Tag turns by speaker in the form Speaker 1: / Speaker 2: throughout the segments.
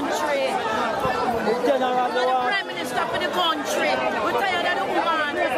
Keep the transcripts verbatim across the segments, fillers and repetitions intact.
Speaker 1: country. We're the Prime Minister for the country. We're tired of the woman.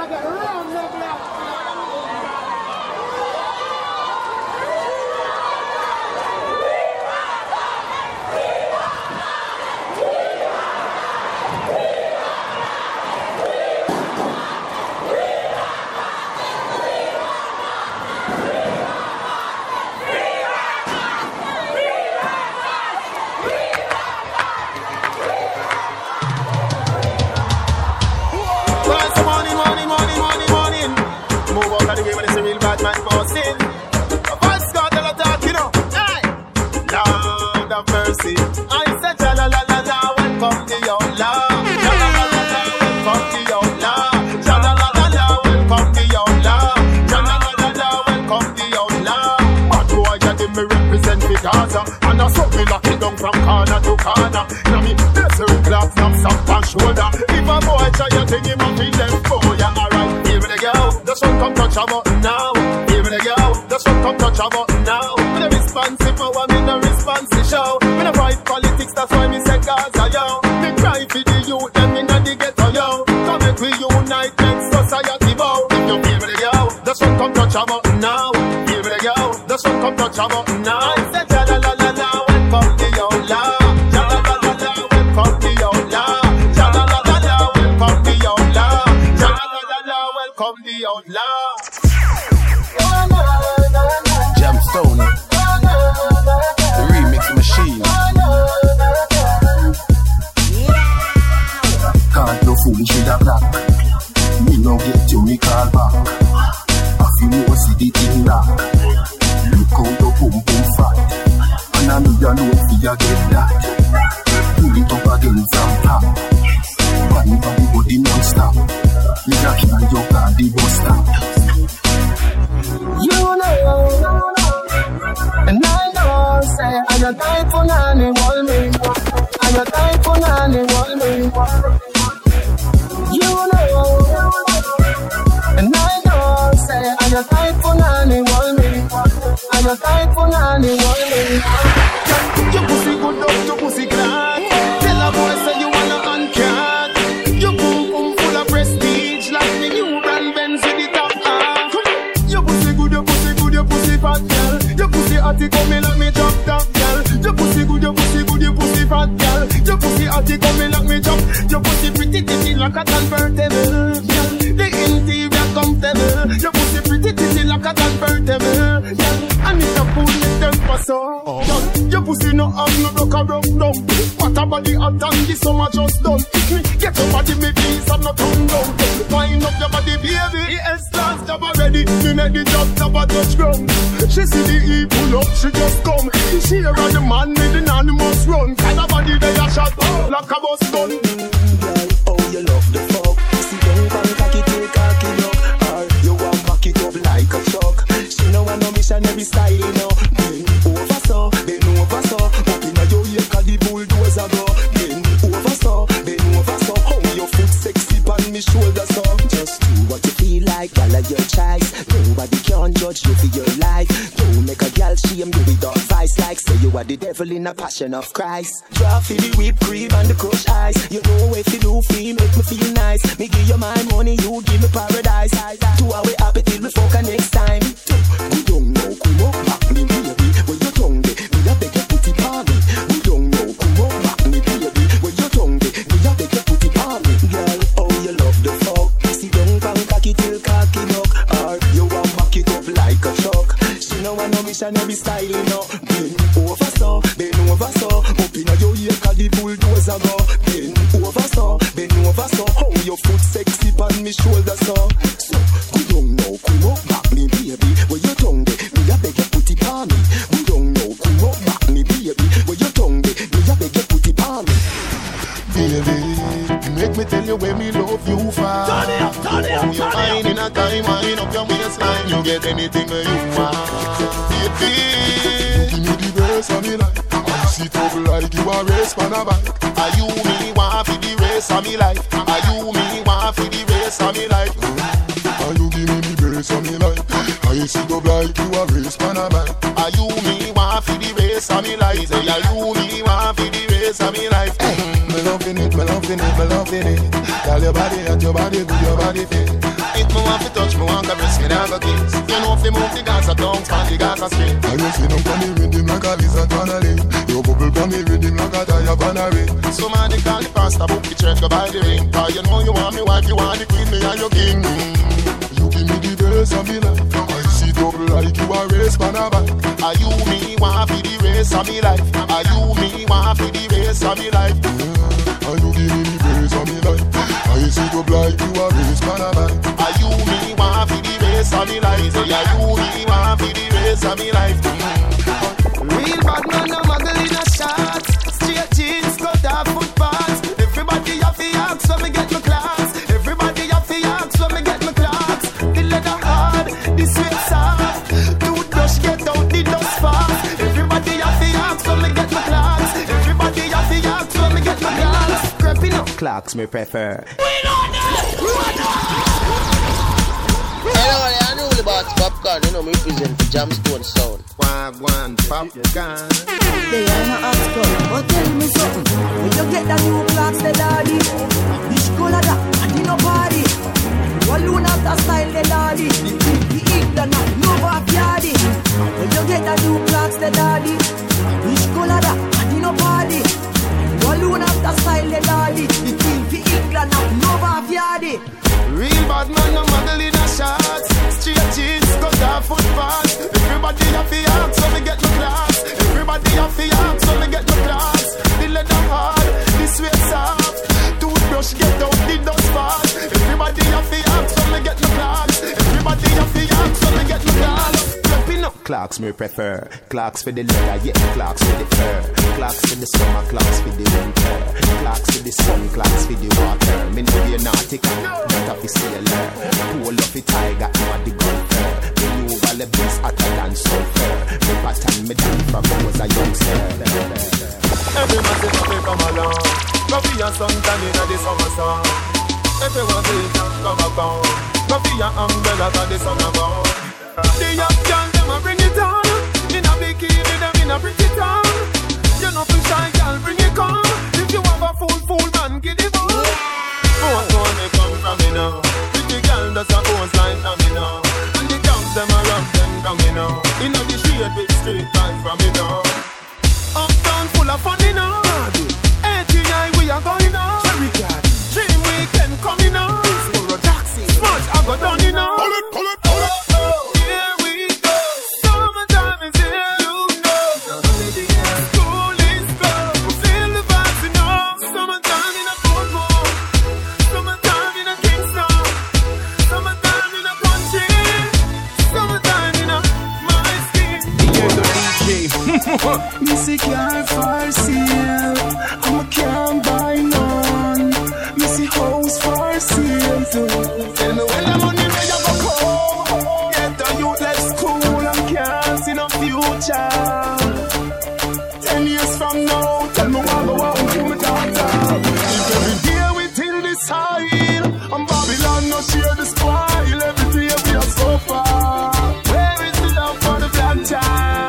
Speaker 2: Man bossing, a voice got a talk, you know. Hey, Lord of mercy, I said, la la la la, welcome to your love. La la la la la, welcome to your love. La la la la la, welcome to your love. La la la la la, welcome to your love. But boy, you give me represent the Gaza, and I saw me lock it down from corner to corner. Now me desert clap, snap, snap, and shoulder. If a boy try to take him off, he them for ya. Alright, here we go. Just one come touch a button now. Just come touch a button now. With a responsive power, me no responsive show. Me no fight politics, that's why me say Gaza, yo. Me cry for the youth, them inna the ghetto, yo. Come make we unite, make society bow. If you feel me, yo, just come touch a button now. Feel me, yo, just come touch a button now. I say, la la la la, welcome to your love. La la la la la, welcome to your love. La la la la la, welcome to your love. La la la la la, welcome to your love.
Speaker 3: Stone, the remix machine.
Speaker 4: Can't no foolish with a black. Me no get you, me call back. I feel no see the thing rock. Look out the boom boom fat. And I know you know if you get that. Pull it up again from top. Bang bang body non-stop. Me a kill your car, the bus stop. You know. And I know, say, I'm a type for nanny, wall me. I'm a type for nanny, wall me. You know, and I know, say, I'm a type for nanny, wall me. I'm a type for nanny, wall me.
Speaker 2: Your pussy good up, your pussy glad. Tell a boy, say you wanna uncat. Your boom boom full of prestige, like the new brand Benz with the top hat. Your pussy good, your pussy good, your pussy fat, girl. Your pussy hotty coming like me drop top, girl. Your pussy good, your pussy good, your pussy fat, girl. Your pussy hotty coming like me drop. Your pussy pretty titty like a convertible, girl. The interior comfortable. Your pussy pretty titty like a convertible, girl. And it's a pull me temper so. Girl, your pussy no have no block a rough down. What a body hot and this summer just done. Me get your body, me please and not turn down. Wind up your body, baby. The S-Class job already. Me make the job top a touch ground. She see the E pull up, she just come. She hear the man with the anonymous run. Kind of body they a shot oh, like a bus gun.
Speaker 4: Girl, oh you love the fuck. See don't pan cocky till cocky look. Or you want back it up like a truck. She know I know missionary style, you know. Bend over so, bend over so. Up inna your ear 'cause the bulldozer go. Bend over so, bend over so. How your foot sexy on me shoulder so. Just do what you feel like, follow your choice. Nobody can judge you for your life. Don't make a girl shame you with advice like say you are the devil in a passion of Christ. Draw for the whipped cream and the crushed ice. You know if you do feel make me feel nice. Me give you my money, you give me paradise. Two hour happy till we fuck next time. We don't know who up back me baby. Where your tongue dey? Me a beg you put it on me. We don't know who up back me baby. Where your tongue dey? Me a beg you put it on me. Girl, oh you love the fuck. See don't pan cocky till cocky look. Or you want back it up like a truck. She know I know missionary style, you know. Bend over so, bend over so. Up inna your ear 'cause the bulldozer go. Bend over so, bend over so. How your foot sexy on me shoulder so. So, we don't know who up back me baby. Where your tongue dey? Me a beg you put it on me. We don't know who up back me baby. Where your tongue dey? Me a beg you put it on me.
Speaker 2: Baby, make me tell you where me love you for.
Speaker 5: Turn it up, turn it up,
Speaker 2: oh, you're fine in a time, wind up your waistline. You get anything that you want. Baby,
Speaker 6: give me the race of me life. I sit up like you a race for a bike.
Speaker 2: Are you me want for the race of me life? Are you me want for the race of me life?
Speaker 6: Are you give me the race of me life? I sit up like you a race for a bike.
Speaker 2: Are you me want for the race of me life? Say, are you me want for the race race of me life.
Speaker 6: Hey, me loving it, me loving it, me loving it. Tell your body that your body good, your body fit.
Speaker 2: If me want to touch, me want to breast, me never kiss. You know if you move the Gaza tongue, span the Gaza string.
Speaker 6: I you see them from the rhythm like a lizard canary. You bubble from the rhythm like a tire banary.
Speaker 2: So man, they call the pastor, book the church, go buy the ring. Cause you know you want me wife, you want the queen, me and your king.
Speaker 6: You give me the race of me life. I see double like you a race man a back.
Speaker 2: Are you me want for the race of me life? Are you me want for the race of me life?
Speaker 6: Are you give me the race of me life? I see double like you a race man a back.
Speaker 2: Are you me want for the race of me life? Are you me want for the race of me life? Real bad man, no muggle in a shot. Straight jeans, cut off footpaths. Everybody have to ask when me get my class. Everybody have to ask when me get my class. The leather hard, the sweat soft. Toothbrush get out the dust fast. Everybody have to ask when me get my class. Everybody have to ask when me get my class. Creeping up clocks me prefer.
Speaker 5: Hello, I know all about popcorn. You know me represent the Jamstone sound.
Speaker 2: One, one, popcorn.
Speaker 7: They are not asking, but tell me something. When you get that new clocks, the daddy, which color that, and you know party. Alone have that style, the daddy. The England, no backyardy. When you get that new clocks, the daddy, which color that, and you know party. Alone have that style, the daddy. The England, no backyardy.
Speaker 2: Real bad man, no muggle in a shots. Straight jeans, cut off footpaths. Everybody have to ask when me get my class. Everybody have to ask when me get my class. The leather hard, the sweat soft. Toothbrush get out the dust fast. Everybody have to ask when me get my class. Everybody have to ask when me get my class. Flipping up clocks me prefer. Clocks for the leather, yeah, clocks for the fur. Clocks for the summer, clocks for the winter. Clocks for the sun, clocks for the water. Me know you're nautical, not a sailor. Pull up the tiger, you are the golfer. Me know all the best hotter than sulfur. Me pattern me down from when I was a youngster. Everyone say come come along. Go be a suntan in the summer sun. Everyone say come upon. Go be a umbrella for the summer burn. The young girl them a bring it on. In a bikini them in a pretty town. You know for shy girl bring it on. If you have a full full man give it on. Oh, where me come from me now? Pretty girl does a pose like me now. And the dogs them a run them down me now. In the shade with straight life from me now. Uptown full of fun you know. A T I we are going now. Dream weekend coming now. Smudge I go down you know. Pull it, pull it, pull it. Here we go. Summertime is here, you know. School is closed. Feel the vibes you know. Summertime in a Portmore. Summertime in a Kingston. Summertime in a country. Summertime in a my skin.
Speaker 4: Missy can't for sale. I'm a can't buy none. Missy house for sale too.
Speaker 2: Tell me when the money may you go come. Get the youth left school and can't see no future. Ten years from now, tell me what go on to my daughter. If every day we till this high, and Babylon no share the spoil. Every day we are so far. Where is the love for the black child?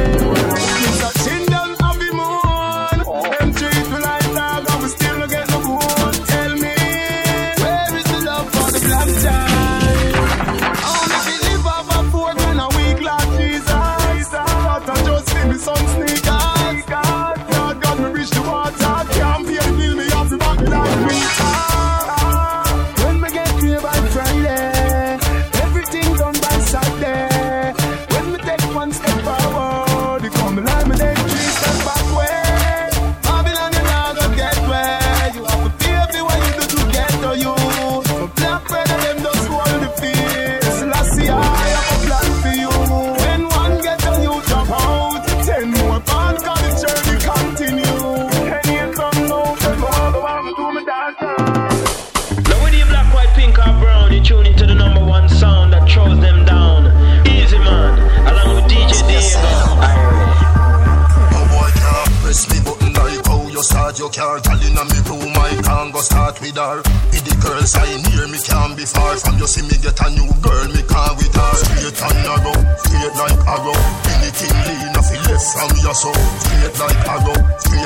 Speaker 6: You can't tell in a me room, I can't go start with her. With the girl sign here, me can't be far from you. See me get a new girl, me can't with her. Straight and narrow, straight like arrow. Anything lean off the left from your soul. Straight like arrow, straight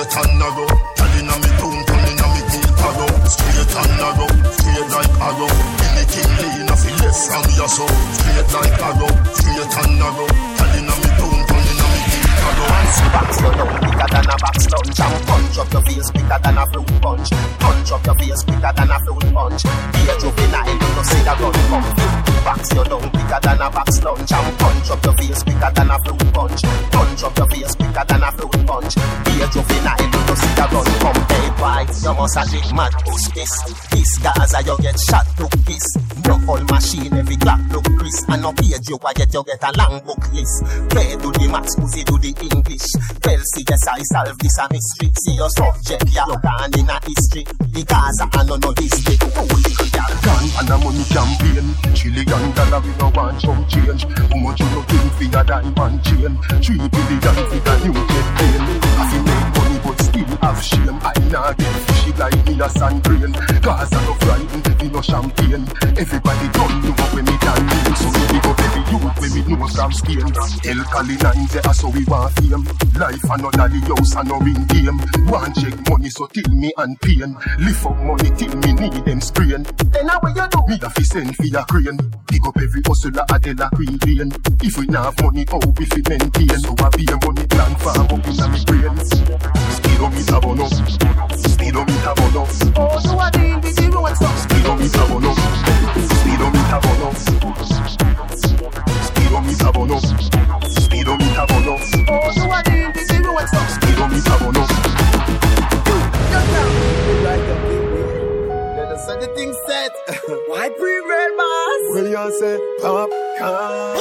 Speaker 6: straight and narrow. Girl inna me room, turn inna me milk arrow. Straight and narrow, straight like arrow. Anything lean off the left from your soul. Straight like arrow, straight and narrow. Girl inna me room, turn inna me milk arrow.
Speaker 4: Box your down quicker than a box lunch. And punch up your face quicker than a fruit punch. Punch up your face quicker than a fruit punch. Be a juvenile, you know see the gun come. Box your down quicker than a box lunch. And punch up your face quicker than a fruit punch. Punch up your face quicker than a fruit punch. Be a juvenile, you know see the gun come. Hey boy, you must a drink mad push this. This Gaza you get shot look this. No whole machine every clock look Chris. And no page you I get you get a long book list. Play do the maths, pussy do the English. Tell see yes I solve this a mystery. See your subject, yeah, you gone in a history. The Gaza and no no history. Holy girl,
Speaker 6: gun and a money campaign. Trillion dollar we no want some change. How much you no think for your diamond chain? Three billion for the new jet plane. I feel make money but still have shame. I nah get fishy like me a sand grain. Gaza no frightened, me no champagne. Everybody don't know when me done mean. So we go every youth when me know from Spain. El Cali nine there so we want fame. Life another the house and no ring game. One check money so till me and pain. Lift up money till me need them sprain. Then how will you do? Me have to send for your crane. Pick up every hustler at the Queen Lane. If we not have money, how we fi maintain? So I be a money plan farm up in my brain. Speedometer burn up, speedometer burn up.
Speaker 4: oh, so I deal with the road stuff.
Speaker 6: Speedometer burn up, speedometer burn up. Speedometer burn up, speedometer burn up.
Speaker 4: oh, so I deal with the road stuff.
Speaker 6: Speedometer burn up.
Speaker 4: Like a baby. Let us set the thing set. Why pre-red boss?
Speaker 6: When you say popcorn,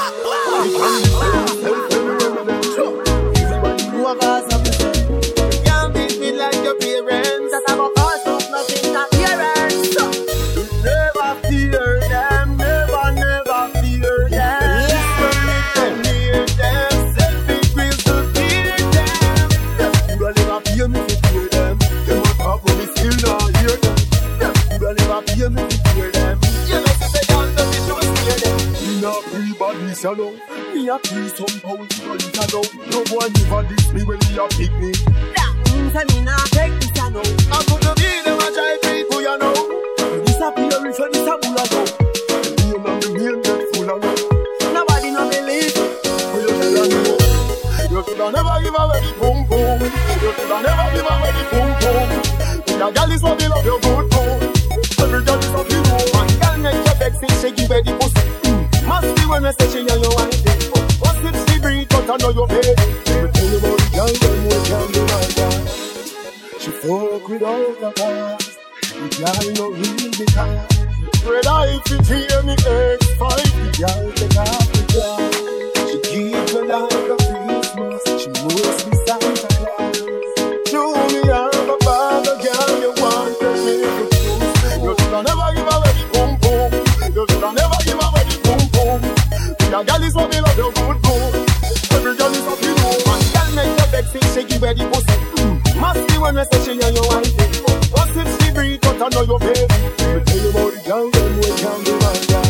Speaker 4: everybody know a boss of the day. You can't beat me like your parents. That I'm a boss of nothing, not parents. Never fear them, never, never fear them. When you near them, selfish will to fear them. You don't ever fear me to fear them. They want to talk when we still not hear them. You don't ever fear me to fear them. You know, so they don't know me to fear them.
Speaker 6: me not everybody shallow. Me a pee some pound to go in shallow. No boy never diss me when me a pick me.
Speaker 4: That means I mean I take this I know. I could have been them a try people you know. Disappear if you disappear I know.
Speaker 6: Me and my name get full of love.
Speaker 4: Nobody no believe.
Speaker 6: But you tell her no. You coulda never give away the boom boom. You coulda never give away the boom boom. Your girl is what me love your good boom. Every girl is what me know.
Speaker 4: One girl make you vex if she give her the pussy. Must be when I say she and you want it. What's if she breathe but I know you're baby.
Speaker 6: Let me tell you about the girl when you can do my girl. She fuck with all the cars. The girl no real because. Red eye if you hear me X-fight. The girl take off the girl. She keep her like a Christmas. She moves me Santa Claus. Show me how a bad girl you want to make a fool. You shoulda never give away the boom boom. You shoulda never give away the boom boom. Your girl is what me love your good boom. Every girl is what you know.
Speaker 4: One girl make you vex if she give her the pussy. Must be when I say she and you want it. What's if she breathe but I know you're baby.
Speaker 6: Let me tell you about the girl when we can do my girl.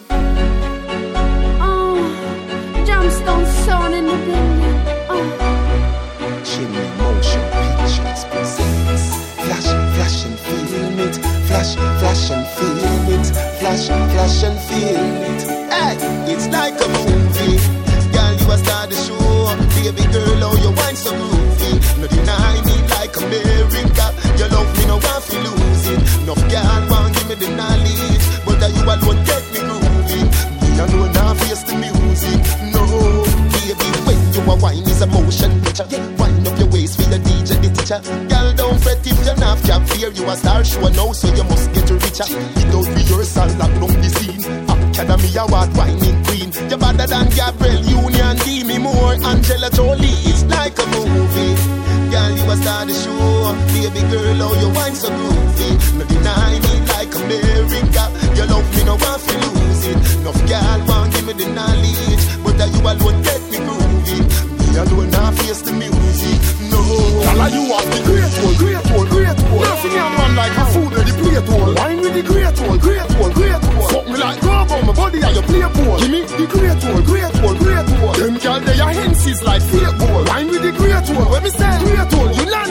Speaker 8: Oh, Jamstone sound in the building. Oh.
Speaker 3: Chimney motion pictures presents flash, flash and feel it. Flash, flash and feel it. Flash, flash and feel it.
Speaker 4: Hey, it's like a movie. Girl, you a star the show. Baby girl, oh, you wine so groovy. No deny me like America. You love me, no one feel lose it. No girl want give me the knowledge, but that you alone get me groovy. Me I know now face the music. No, baby, when you a wine is a motion picture. Wind up your waist for the D J, the teacher. Girl, don't fret if you're not cap fear. You a star show now, so you must get richer. Without rehearsal, lock down the scene. Academy Award whining queen. You're better than Gabrielle Union. Give me more Angela Jolie. It's like a movie. Girl, you a star the show. Baby girl, oh, you wine so groovy. No deny me like America. You love me, no one feel lose it. No girl want give me the knowledge, but that you alone get me groovy. Me alone now face the music. No.
Speaker 6: Girl, you have the great one, great one, great one. Nothing a man like a food with the plate one. Wine with the great one, great one, great one. Fuck me like grab on my body and you play ball. Give me the great one, great one, great one. Them girl they are hensies like fake ball. Wine with the great one, when me say great one, you land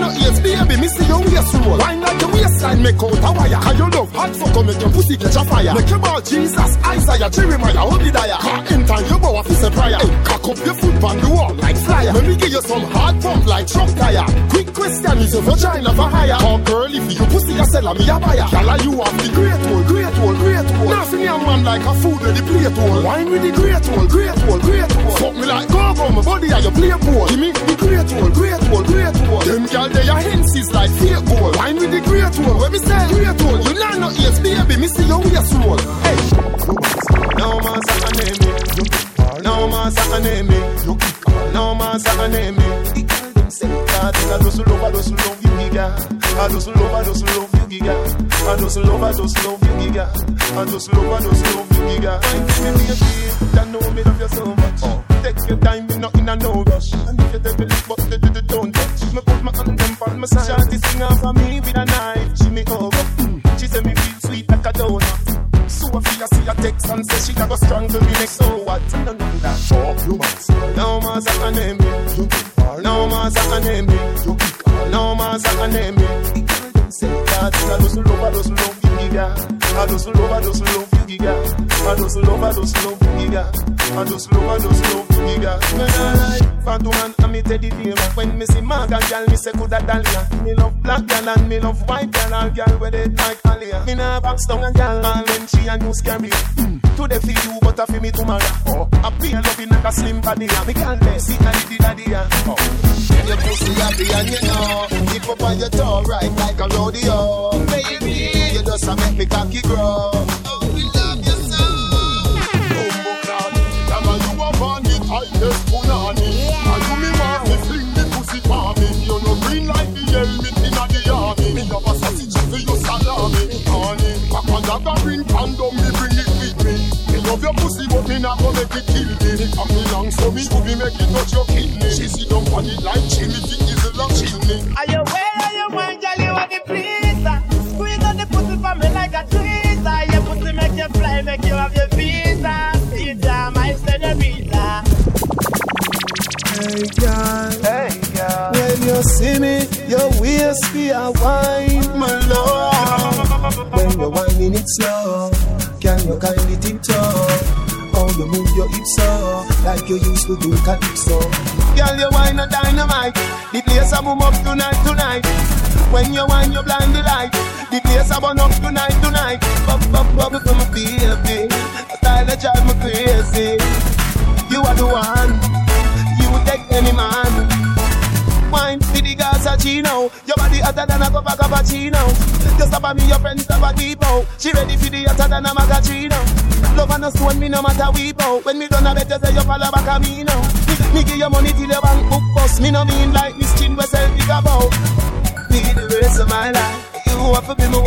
Speaker 6: Oh Jesus, Isaiah, Jeremiah, Obadiah. Can't enter your bow if it's a prayer. Hey, cock up your foot on the wall like flyer. Let me give you some hard pump like truck tire. Quick question, is your vagina for hire? Oh girl, if you pussy a seller, me a buyer. Gala, you have the great hole, great hole, great hole. Now see me a man like a food with the plate hole. Wine with the great hole, great hole, great hole. Fuck me like go-go, my body and your play pole. Give me the great hole, great hole, great hole. Them girl, they are hensies like fake gold. Wine with the great hole, where me say great hole. You know no ears, baby, me see your waist roll. Hey, no man say my name me. No man say my name me. No man say my name me. The girl them say that I just love, I just love you, giga. I just love, I just love you, giga. I just love, I just love you, giga. I just love, I just love you, giga. Wine for me, baby, you know me love you so much. Oh. Take your time, me not in a no rush. And if you take a look, but the, the, the don't touch. Me put my hand them on my side. Shawty sing out for me with a knife. She me over. She say me feel sweet like a donut. Sophia see a text and say she a go strangle me next. So what? I don't know that. Oh, you must. No man say my name me. No man say my name me. No man say my name me. Say that I just love, I just love you, giga. I just love, I just love you, giga. I just love, I just love you, giga. I just love, I just love you, giga. When I like fat woman and me teddy bear. When me see Marga girl, me say coulda Dahlia. Me love black girl and me love white girl. All girl with it like Alia. Me nah box down a girl and when she a new scary. Mm. Today for you, but I feel me tomorrow. Oh, I be a loving like a slim body. Me can't let see a little daddy. Oh. Your pussy happy and you know keep up on your toe right like a rodeo. Baby, you just a make me cocky grow. Oh, we love you so. Bumbo clown, come on you up on the tightest punani. And you me want me fling the pussy for me. You know green like the helmet in the army. Me have a sausage for your salami. Honey, back on that green condom, me bring it with me. Me love your pussy but me not gonna make it kill me. It come along so me would be make it touch your kidney. She sit down on it like chimney, it is a long chimney. Are you well, are you mind, girl, you want the pleaser? Squeeze on the pussy for me like a tweezer. Your pussy make you fly, make you have your visa. Visa, my senorita. Hey girl, hey girl. When you see me, your waist be a wine, my love. When you're whining it slow, can you kindly tiptoe? How you move your hips so, like you used to do calypso. Girl, you wine a dynamite. The place a boom up tonight, tonight. When you wine, you blind the light. The place a burn up tonight, tonight. Bub, bub, bubble for my baby. A style that drive me crazy. You are the one. You would take any man. Wine to the Gassachino. Your body hotter than a cup of cappuccino. Just stop at me, your friends have a deep out. She ready for the hotter than a magachino. Love and a stone, me no matter we bout. When me done a better say you follow back a me now. Me give you money till your bank book bust. Me no mean like Miss Chin we sell big about. Be the rest of my life. You want to be my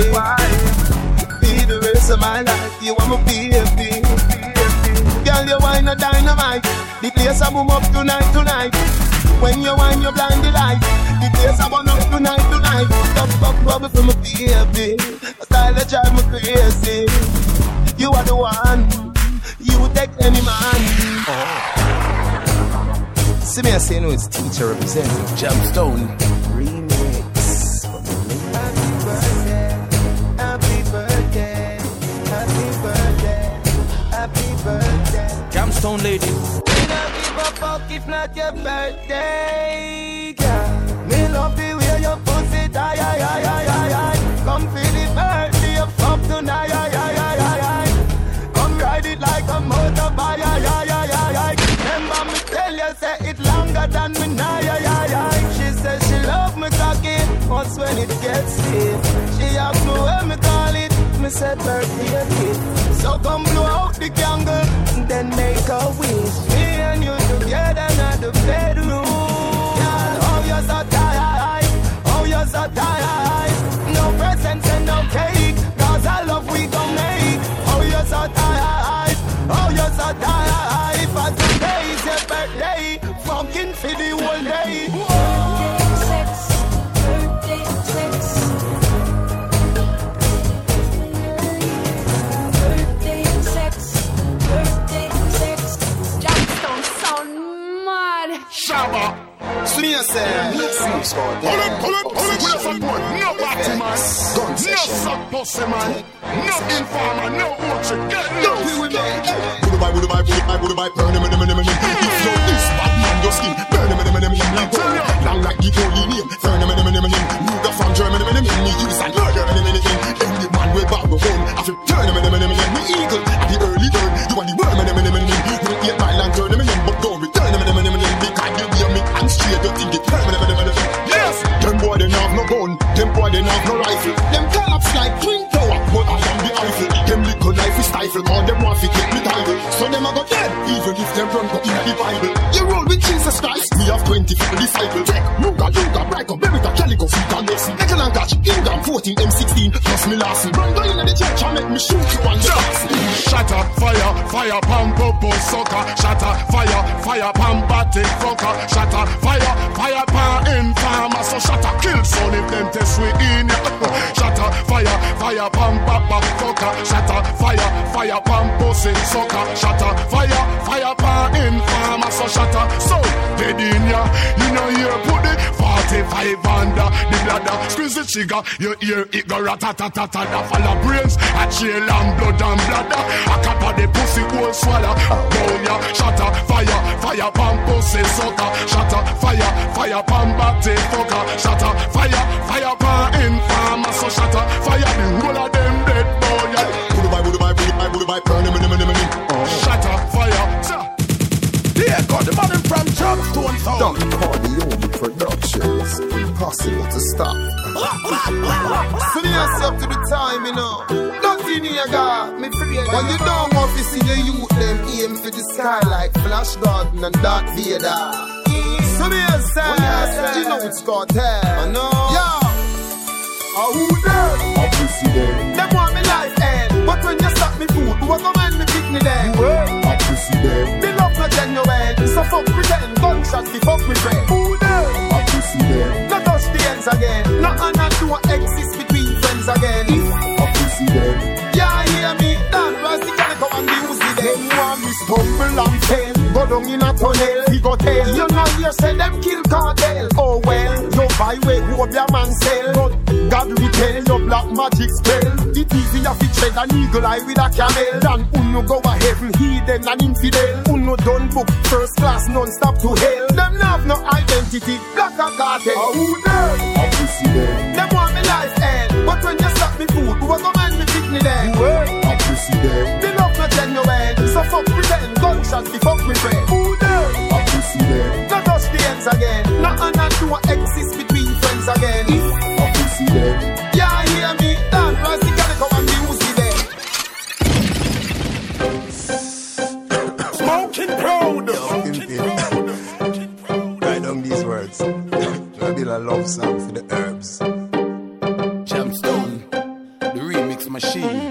Speaker 6: wife. Be the rest of my life. You want me baby. Girl, you wine a dynamite. The place a boom up tonight, tonight. When you wine, you blind the light. The place I burn up tonight, tonight. Up, up, bubble for my baby. A style that drive me crazy. You are the one. You would take any man. Oh. See me, I say no, it's teacher representing Jamstone remix. Happy birthday, happy birthday, happy birthday. Jamstone ladies. Fuck if not your birthday, girl. Me love the way your pussy die, ay, ay, ay, ay, ay. Come feel the birthday of fuck tonight, ay, ay, ay, ay, ay. Come ride it like a motorbike, ay, ay, ay, ay, ay. Remember me tell you, say it longer than me now, ay, ay, ay. She says she love me cocky, once when it gets stiff. She asked me where me call it, me said birthday gift. So come blow out the candle, then make a wish. Me and you together in the bedroom. Girl, oh you're so tired, oh you're so tired. No presents and no cake, cause I love we gon' make. Oh you're so tired, oh you're so tired. For today is your birthday, fucking for the whole day. Birthday sex, birthday sex. Birthday sex, birthday sex. Jamstone sound mad. Pull it, pull it, pull it with a support. No party man, no suck pussy man, no informer, no watcher. Get loose. Would buy, would buy, would buy, would buy, burn him, him, him, him. If you're this bad man, your skin, burn him, him, him, him, him. Long like the holy name, burn him, him, him, him. Move from Germany, him, him, him. Me use and murder him, him, him, him. Then the man way back the home, I feel turn him, him, him, him. Me eagle at the early bird, you want the worm, him, him, him, him. You don't eat my land, turn him, him, but don't return him, him, him, him. Because you hear me and straight, you think it turn him, him, him, him. Yes, them boy they have no gun, them boy they have no rifle. Them collapse like twin tower, but I am the Eiffel. Them little life is stifle, all them want to get me title. So them a go dead, even if them run go in the Bible. You roll with Jesus Christ, we have twenty-four disciples. Check, Muga, Luga, Braco, Berita, Calico, Fita, Nelson, Eckel and Catch, Ingram, fourteen, M sixteen, plus me Larson. Run go in the church and make me shoot you on the box. Shatter, fire, fire, pam, popo, sucker. Shatter, fire, fire, pam, batik, fucker. Shatter, fire, fire, pam, informer. So shatter, kill son if them test we in. Shatter, fire, fire, pam, papa, fucker. Shatter, fire, fire, pam, pussy, sucker. Shatter, fire, fire, pam, informer. So shatter, so dead in ya. You know here put the forty-five under the bladder. Squeeze the trigger, you hear it go rat-a-ta-ta-ta. The fall of brains, a chill and blood and bladder. A cap of the pussy whole swallow. Bow ya, shatter, fire, fire, pam, pussy, sucker. Shatter, fire, fire, pam, batty, fucker. Shatter, fire, fire, pam, informer. So shatter, fire, the whole of them dead boy. Would buy, would buy, would buy, would buy, burn him, him, him, him. Shatter, fire, yeah, got the money from Jumpstone Sound.
Speaker 3: Don't call the only productions. Impossible to stop.
Speaker 2: So yourself to the time, you know. Nothing here, God. Me free. When you don't want to see the youth, them aim for the sky like Flash Gordon and Darth Vader. So yourself, you know it's Cartel. I know. Yeah. Oh, who there?
Speaker 3: Obviously them.
Speaker 2: Them want me life end. But when you stop me food, who go mind me pick me there?
Speaker 3: Obviously them.
Speaker 2: Me love not genuine. So fuck pretend. Gunshots, me fuck me friend. Who there?
Speaker 3: Obviously them.
Speaker 2: No touch the ends again. No honor don't exist between friends again.
Speaker 3: Obviously them.
Speaker 2: Yeah, hear me. Dan Rusty can come and music them. Want me stumble and fail. Go down in a tunnel. He go tell. You know you say them kill Cartel. Oh well. You buy way who up your man sell. But God will tell your black magic spell. It easier to tread an eagle eye with a camel than uno go a heaven, heathen and infidel. Uno done book first class non-stop to hell. Them have no identity, black a cartel. Oh, who there?
Speaker 3: Obviously them.
Speaker 2: Them want me life end. But when you stop me food, who go mind me pick me there?
Speaker 3: Obviously them.
Speaker 2: Me love not genuine. So fuck pretend, gunshots be fuck me friend. Who there?
Speaker 3: Obviously them.
Speaker 2: No touch the ends again. No honor don't exist between friends again.
Speaker 3: Obviously them.
Speaker 2: Yeah, hear me. Dan Rusty can come and music there.
Speaker 6: Smoking proud.
Speaker 3: Write down these words. Maybe a love song for the herbs.
Speaker 9: Jumpstone, the remix machine.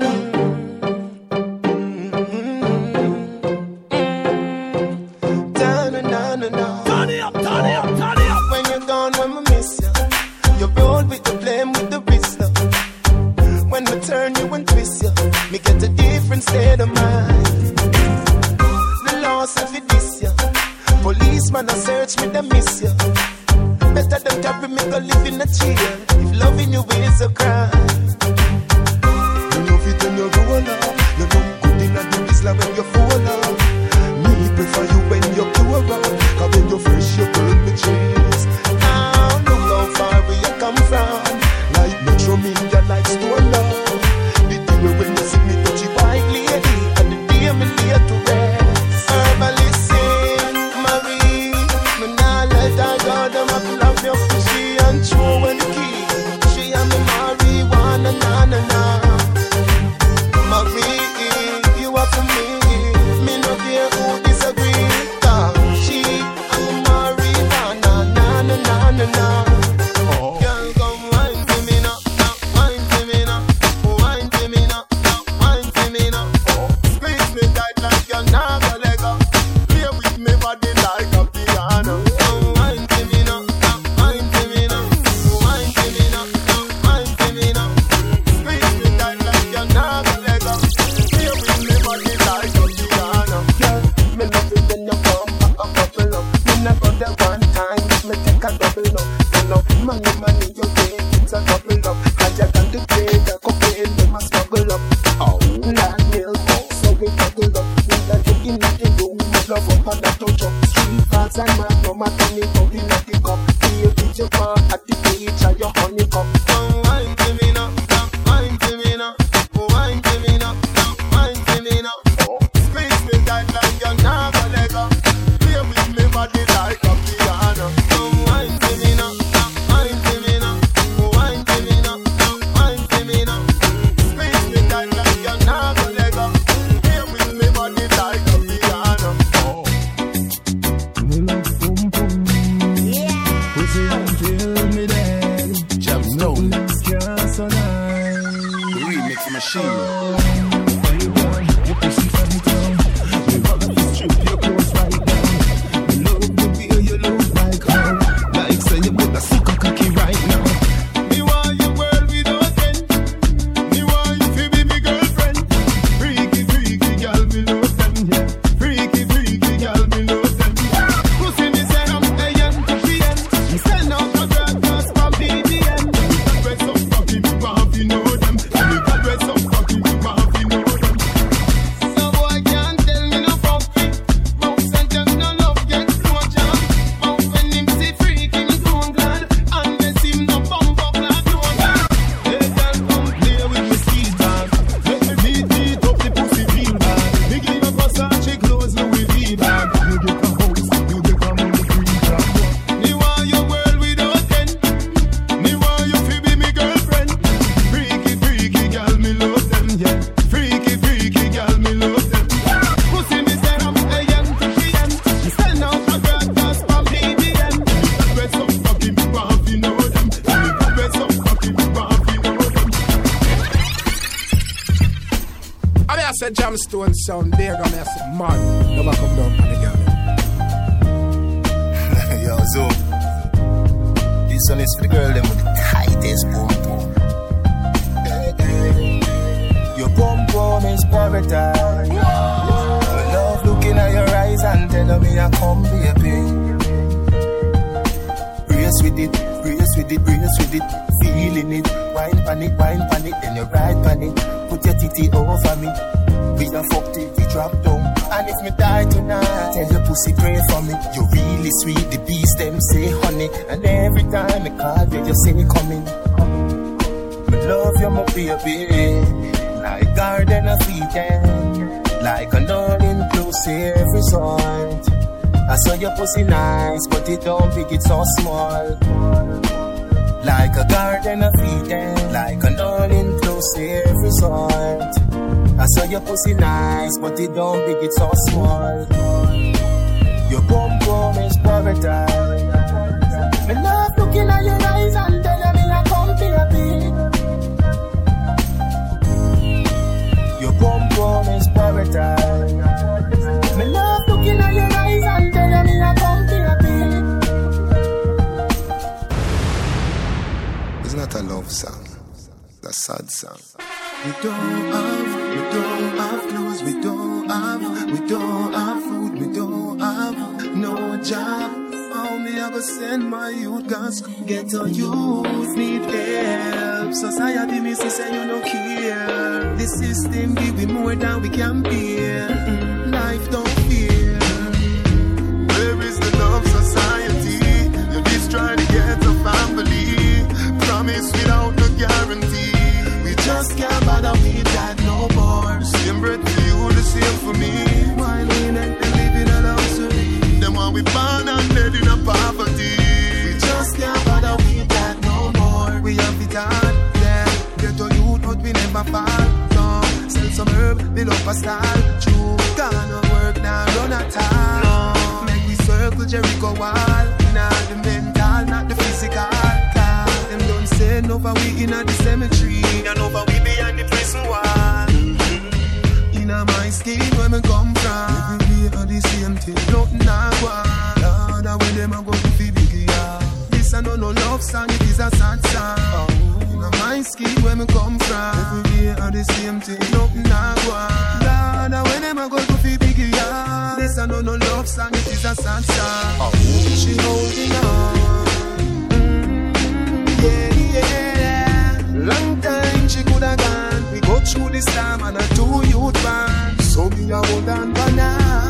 Speaker 4: Turn it up, turn it up, turn it up. When you're gone, when we miss you, you roll with the blame, with the wisdom. When we turn you and twist you, me get a different state of mind. The law said for this you, policeman a search me, they miss you. Better than carry me go live in a jail if loving you is a crime. You love it when you roll up, you look good in a new Islam when you fall up. Me prefer you when you're pure up, cause when you're fresh you burn me cheese. Now look how far we you come from, like Metro Media, like Stone Love. The day when you see me touchy white lady, and the day me lay to rest. Herbalist sing, Marie, me nah let her go, them up love your fishy and true and the key. She and me marijuana, na na na. Marie, you are for me. Me no care who disagree. Cause she and me marijuana, na na na na na. Girl, come wine for me now, now wine for me now, wine for me now, now wine for me now. Squeeze me tight like you're not gonna let go. Play with me body like a piano. Come wine for me now, now wine for me now, up. Money, money, you take it's a double up. Higher than the grade, the cocaine, them a smuggle up. Oh, land milk, so we bubble up. We are looking at the room, love up and that touch up. Street fast and mad, no matter me, bubble at the cup. Feel with your car at the beach and your honey cup.
Speaker 2: Oh, wine to me now, wine to me now, wine to me now, wine to me now. Squeeze me tight like you're not gonna let go. Play with me body like a piano. Oh, wine to me now, wine to me now, wine to me now, wine to me now. Squeeze me tight like you're not gonna let go. Play with me body like a piano. Oh.
Speaker 4: Pussy until me dead.
Speaker 9: Jamstone.
Speaker 4: So nice.
Speaker 9: The remix machine.
Speaker 4: Where you going? Your pussy from town. Me wanna strip your clothes right now. Me love the way you look like how. Like say you put a suck a cocky right now.
Speaker 2: Me want your world without end. Me want you to be my girlfriend. Freaky, freaky girl, me love them, yeah. Freaky, freaky girl, me love them. Pussy me say I'm A N to P N. Me send out a broadcast from B B N. Me got dress up cocky, me want to know them. Me got dress up cocky, me want to know them. So boy can't tell me no fuck me. Bounce and them no love get no jam. Bounce when him see freaky, me go glad. Unless him no bump up like no man. Hey girl, come play with me sweet bag. Let me beat beat up the pussy real bad. Me give you Versace clothes, Louis V bag.
Speaker 4: You get a house, you get a money green card.
Speaker 2: Me want your world without end. Me want you to be my girlfriend. Freaky, freaky girl, me love them, yeah. Freaky, freaky girl, me love them. Pussy me say I'm A N to P N. Me send out a broadcast from B B N. Me got dress up cocky, me want to know them. Me got dress up cocky, me want to know them.
Speaker 9: I mean, I said Jamstone sound there, I mean, I said, man, never come down on the girl.
Speaker 3: Yo, so this one is for the girl them with the tightest pom pom. Your pom pom is paradise. I love looking at your eyes and telling me I come, baby. Brace with it, brace with it, brace with it, feeling it. Wine pan it, wine pan it, then you ride pan it. Put your titty over me. We a fuck till we drop down. And if me die tonight, tell your pussy pray for me. You really sweet, the beast them say honey. And every time I call you, you say coming. Me love you, my baby. Like garden of Eden, like an all-inclusive resort. I saw your pussy nice, but it don't big, it's so small. Like a garden of Eden, like an all-inclusive resort. I saw your pussy nice, but it don't big, it's so small. Your bum bum is paradise. Me love looking at your eyes and telling me I come baby. Your bum bum is paradise. Me love looking at your eyes and telling me I come baby. It's not a love song, it's a sad song.
Speaker 4: We don't have, we don't have clothes, we don't have, we don't have food, we don't have no job. How me I go send my youth got school? Get a youth need help. Society me say you no care. The system give we more than we can bear. Mm-mm. Life don't fear.
Speaker 2: Where is the love society? You destroy the ghetto family. Promise without no guarantee.
Speaker 4: Just can't bother with that no more.
Speaker 2: Same bread for you, the same for me.
Speaker 4: While we ain't living a luxury.
Speaker 2: Then when we born and dead in a poverty.
Speaker 4: We just can't bother with that no more. We have it hard, yeah. Get to youth, but we never fall. No, sell some herb, build up a style. True, gonna work now, run at all. No, make we circle Jericho wall. Not the mental, not the physical. Them don't say no for we in the cemetery. And over we behind the prison wall. Mm-hmm. In a my scheme where me come from. Every day are the same thing. Nothing I want. Lord, I when them a go to fi biggie ya. This a no no love song, it is a sad song. Oh. In a my scheme where me come from. Every day are the same thing. Nothing I want. Lord, I when them a go to fi biggie ya. This a no no love song, it is a sad song. Oh. She holding on. Mm-hmm.
Speaker 3: this time and a two youth man. So me a hold on for now.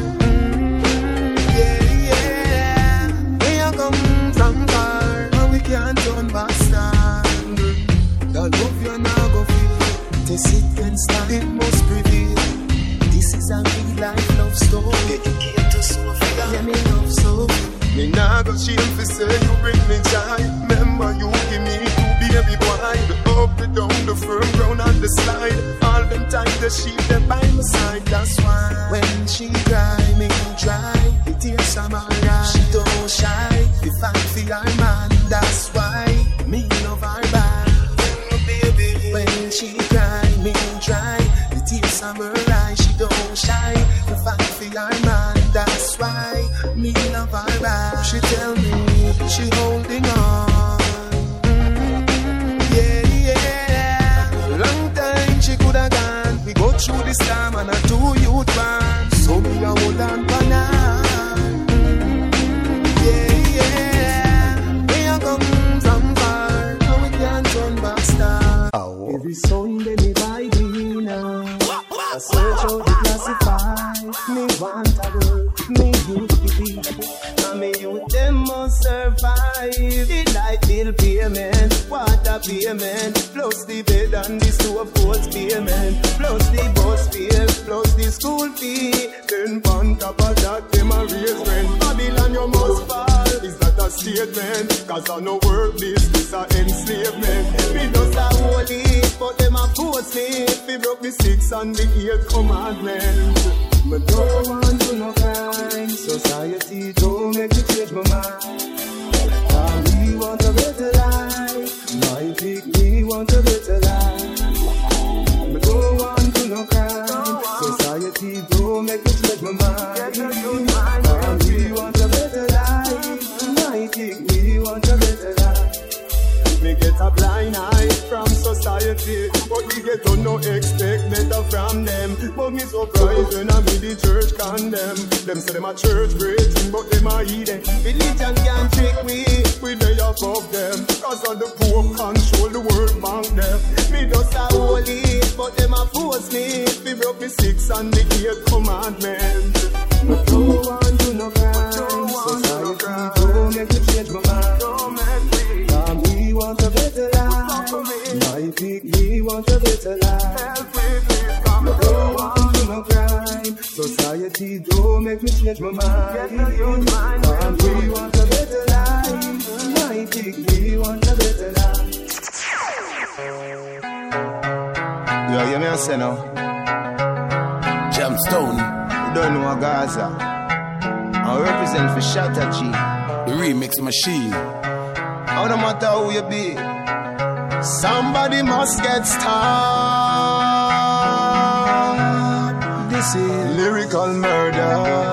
Speaker 3: Yeah, yeah. We a come from far, but we can't turn back stand. The love you now go feel, test it can stand, it must prevail. This is a real life love story. Dedicate to Sophia, yeah me love Sophia. Me nah go shame for say you bring me joy. Remember you give me two baby boy. The up, the down, the firm ground and the slide. All them time the sheep them by my side. That's why when she cry, me dry. The tears are my eyes. She don't shy. The fight for her man. That's why me love her back. Oh, baby. When she cry, me dry. The tears are my eyes. She don't shy. The fight for her man. That's why me love her back. She tell me she holding on. Mm-hmm. Yeah, yeah. Long time she coulda gone. We go through this time and a two youth man. So me a hold on for now. Mm-hmm. Yeah, yeah. We a come from far, now we can't turn back star. Oh. Every Sunday me vibe now. I search out the classify. Me want a girl, me youth to be. And me youth them must survive. The light bill payment, water payment, plus the bed and the stove coat payment, plus the bus fare, plus the school fee. Then on top of that, them a raise rent. Babylon you must fall. Is that a statement? Cause I no work this, this a enslavement. Me just a holy, but them a force me. We broke the six and the eighth commandment. Me don't want to no crime. Society don't make me change my mind. And we want a better life. My pick, we want a better life. Me don't want to no crime. Society don't make me change my mind. And we want a better life. My pick, we want a better life. Me get a blind eye from society, but we get to no expect better from them. But me surprised when I meet the church condemn. Them say them a church preaching, but them a heathen. Religion can't trick we, we lay above them. Cause of the Pope control the world among them. Me just a holy, but them a force me. We broke the six and the eighth commandment. But don't want to no crime. Society don't make me change my mind. And we want a better life. My pick, we want a better life. But don't want to no crime. Society don't make me change my mind. And we want a better life. My pick, we want a better life. Yo, you hear me say now?
Speaker 10: Jamstone.
Speaker 3: You don't know a Gaza. I represent for Shatta G.
Speaker 10: The remix machine.
Speaker 3: Oh, no matter who you be, somebody must get started. This is lyrical murder.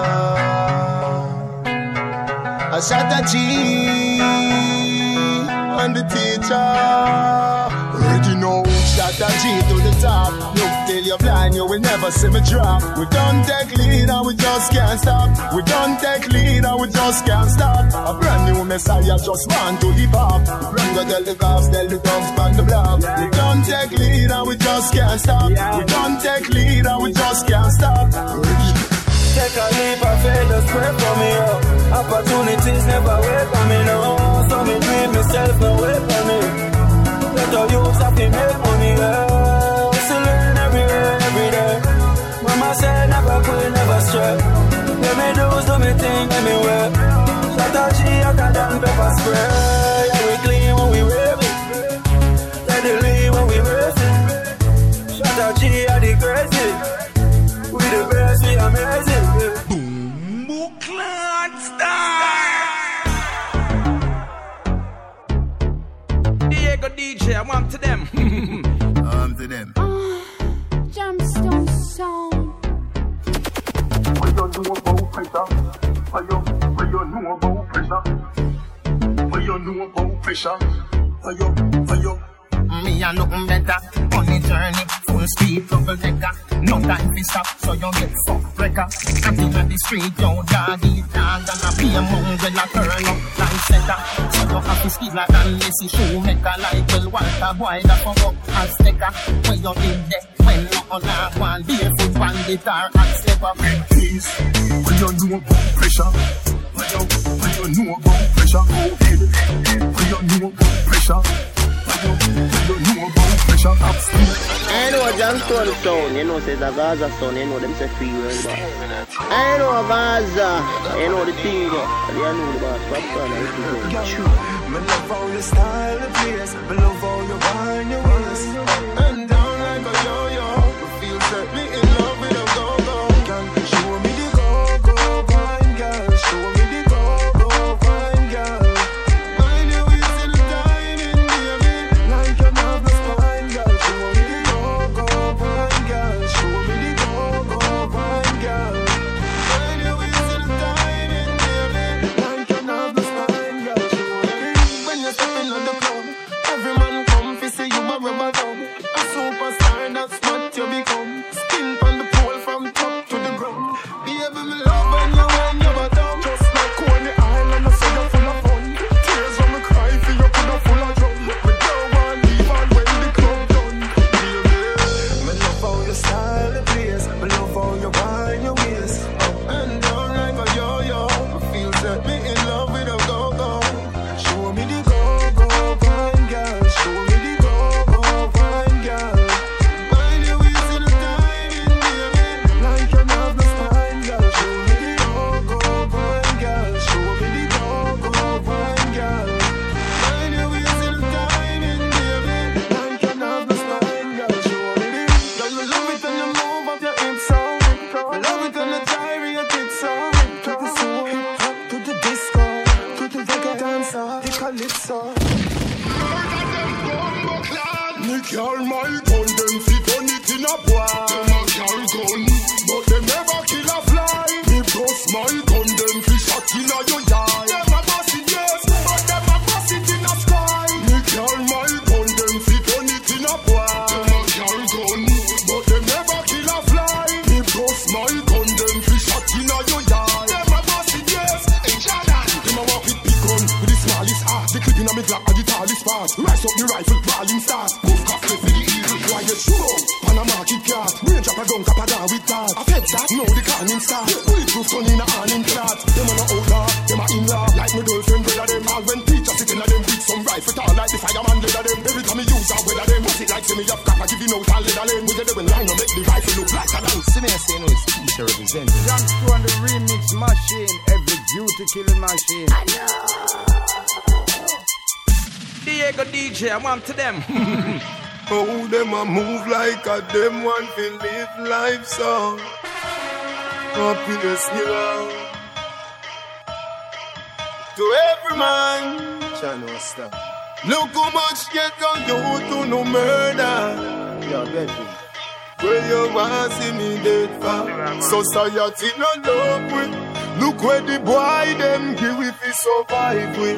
Speaker 3: A Shatta G and the teacher. Already know Shatta G to the top. Look till you're blind, you will never see me drop. We don't take lead and we just can't stop. We don't take lead and we just can't stop. A brand new Messiah just want to hip hop. Run go tell the cops, tell the dogs on the block. We don't take lead and we just can't stop. We don't take lead and we just can't stop.
Speaker 11: Take a leap of faith, just pray for me, oh. Opportunities never wait for me, no. So me dream myself, no wait for me. Let all youths have to make money, yeah. Still learn everywhere, every day. Mama said never quit, never stray. Let me do, do me thing, let me wear. Shatta G, hotter than pepper spray. Yeah, we clean when we wave it. Let it leave when we race it. Shatta G, are the crazy. We the best, we amazing. Yeah. Boom, boom, clan star.
Speaker 10: Diego D J, I want to them.
Speaker 3: um, to them.
Speaker 8: Uh, Jamstone sound.
Speaker 6: What you know about pressure? What you, what you know about pressure? What you know about pressure? What you, what you
Speaker 3: something, me a nothing better. On the journey, full speed, double decker. No time to stop, so you get fuck breaker. Acting on the street, yo, doggy dog, and a be a mongrel a turn up like setter. So you have to ski like and lazy shoemaker, like well Walter boy that fuck up as sticker. When you in there, when you on a one, barefoot bandit or hot slipper.
Speaker 6: Please, when you know about pressure, when you, when you know about pressure, go ahead. When you know about pressure, when you, when you know about pressure, up still.
Speaker 5: I know Johnston sound, you know, say the Gaza sound, you know, them say free world, but I know Gaza, you know the thing, but you know the boss, Popcorn, I used to go.
Speaker 11: Me love all your style, the place. Me love all your wine, your waist. And down like a yo-yo. Feel set me in love with a go-go. Girl, show me the go-go wine, girl. Show me the go-go wine, girl. Find your ways in the dining, baby. Like you have no spine, girl. Show me the go-go wine, girl. Show me the go-go wine, girl. Find your ways in the dining, baby. Like you have no spine, girl. When you're stepping on the club, every man come to see you a rubber dub. A superstar, that's what you become. Spin on the pole from top to the ground. Baby, me love when you when you're bottom. Just like Coney Island, I say you're full of fun. Tears when me cry for you, put a full of drum. Me don't want leave on when the club done. Baby, me love how your style the place. Me love how you wind your waist up and down like a yo-yo. I feel set me in love with a go-go. Show me the go-go wine, girl. Show me the go-go wine, girl. Find your ways in the dining, baby. Like you have no spine, girl. Show me the go-go wine, girl. Show me the go-go wine, girl. Find your ways in the dining, baby. Like you have no spine, girl. Show me the. Girl, you love it when you move up your hips so hip. You love it when you gyre your tits so hip. To the soul, hip hop, to the disco, to the reggae dancer, the calypso.
Speaker 6: Me carry my gun, them fi turn it in a boy. Them a carry gun, but them never kill a fly. Me bust my gun, them fi shot in a your yard. Them a bust it, yes, but them a bust it in a sky. Me carry my gun, them fi turn it in a boy. Them a carry gun, but them never kill a fly. Me bust my gun, them fi shot in a your yard. Them a bust it, yes, in Jordan. Them a walk with big gun, with the smallest heart. The clip in a me black and the tallest part. Rise up the rifle, brawling start. For the evil, why you shoot up? Panama keep cat, range up a gun, cap a down with that. I fed that, know the canning start. Bulletproof gun in a hand in flat. Them on a outlaw, them a in-law. Like my girlfriend, brother them. All when teacher sitting at them with some rifle tall like the fireman leather them. Every time me use a weather them. What's it like, see me up cap, I give you no all leather them. With the devil line, I make the rifle look like a dance.
Speaker 12: See me a say no, it's teacher representing. Jamsto on the remix machine, every duty killing machine. I know.
Speaker 10: Diego D J, I want to them.
Speaker 6: Oh, them a move like a them want to live life so happiness you to every man.
Speaker 12: Channel stop.
Speaker 6: Look how much get on you to no murder.
Speaker 12: Yeah, baby.
Speaker 6: Where you want see me dead for? Society no love with. Look where the boy them give if he survive with.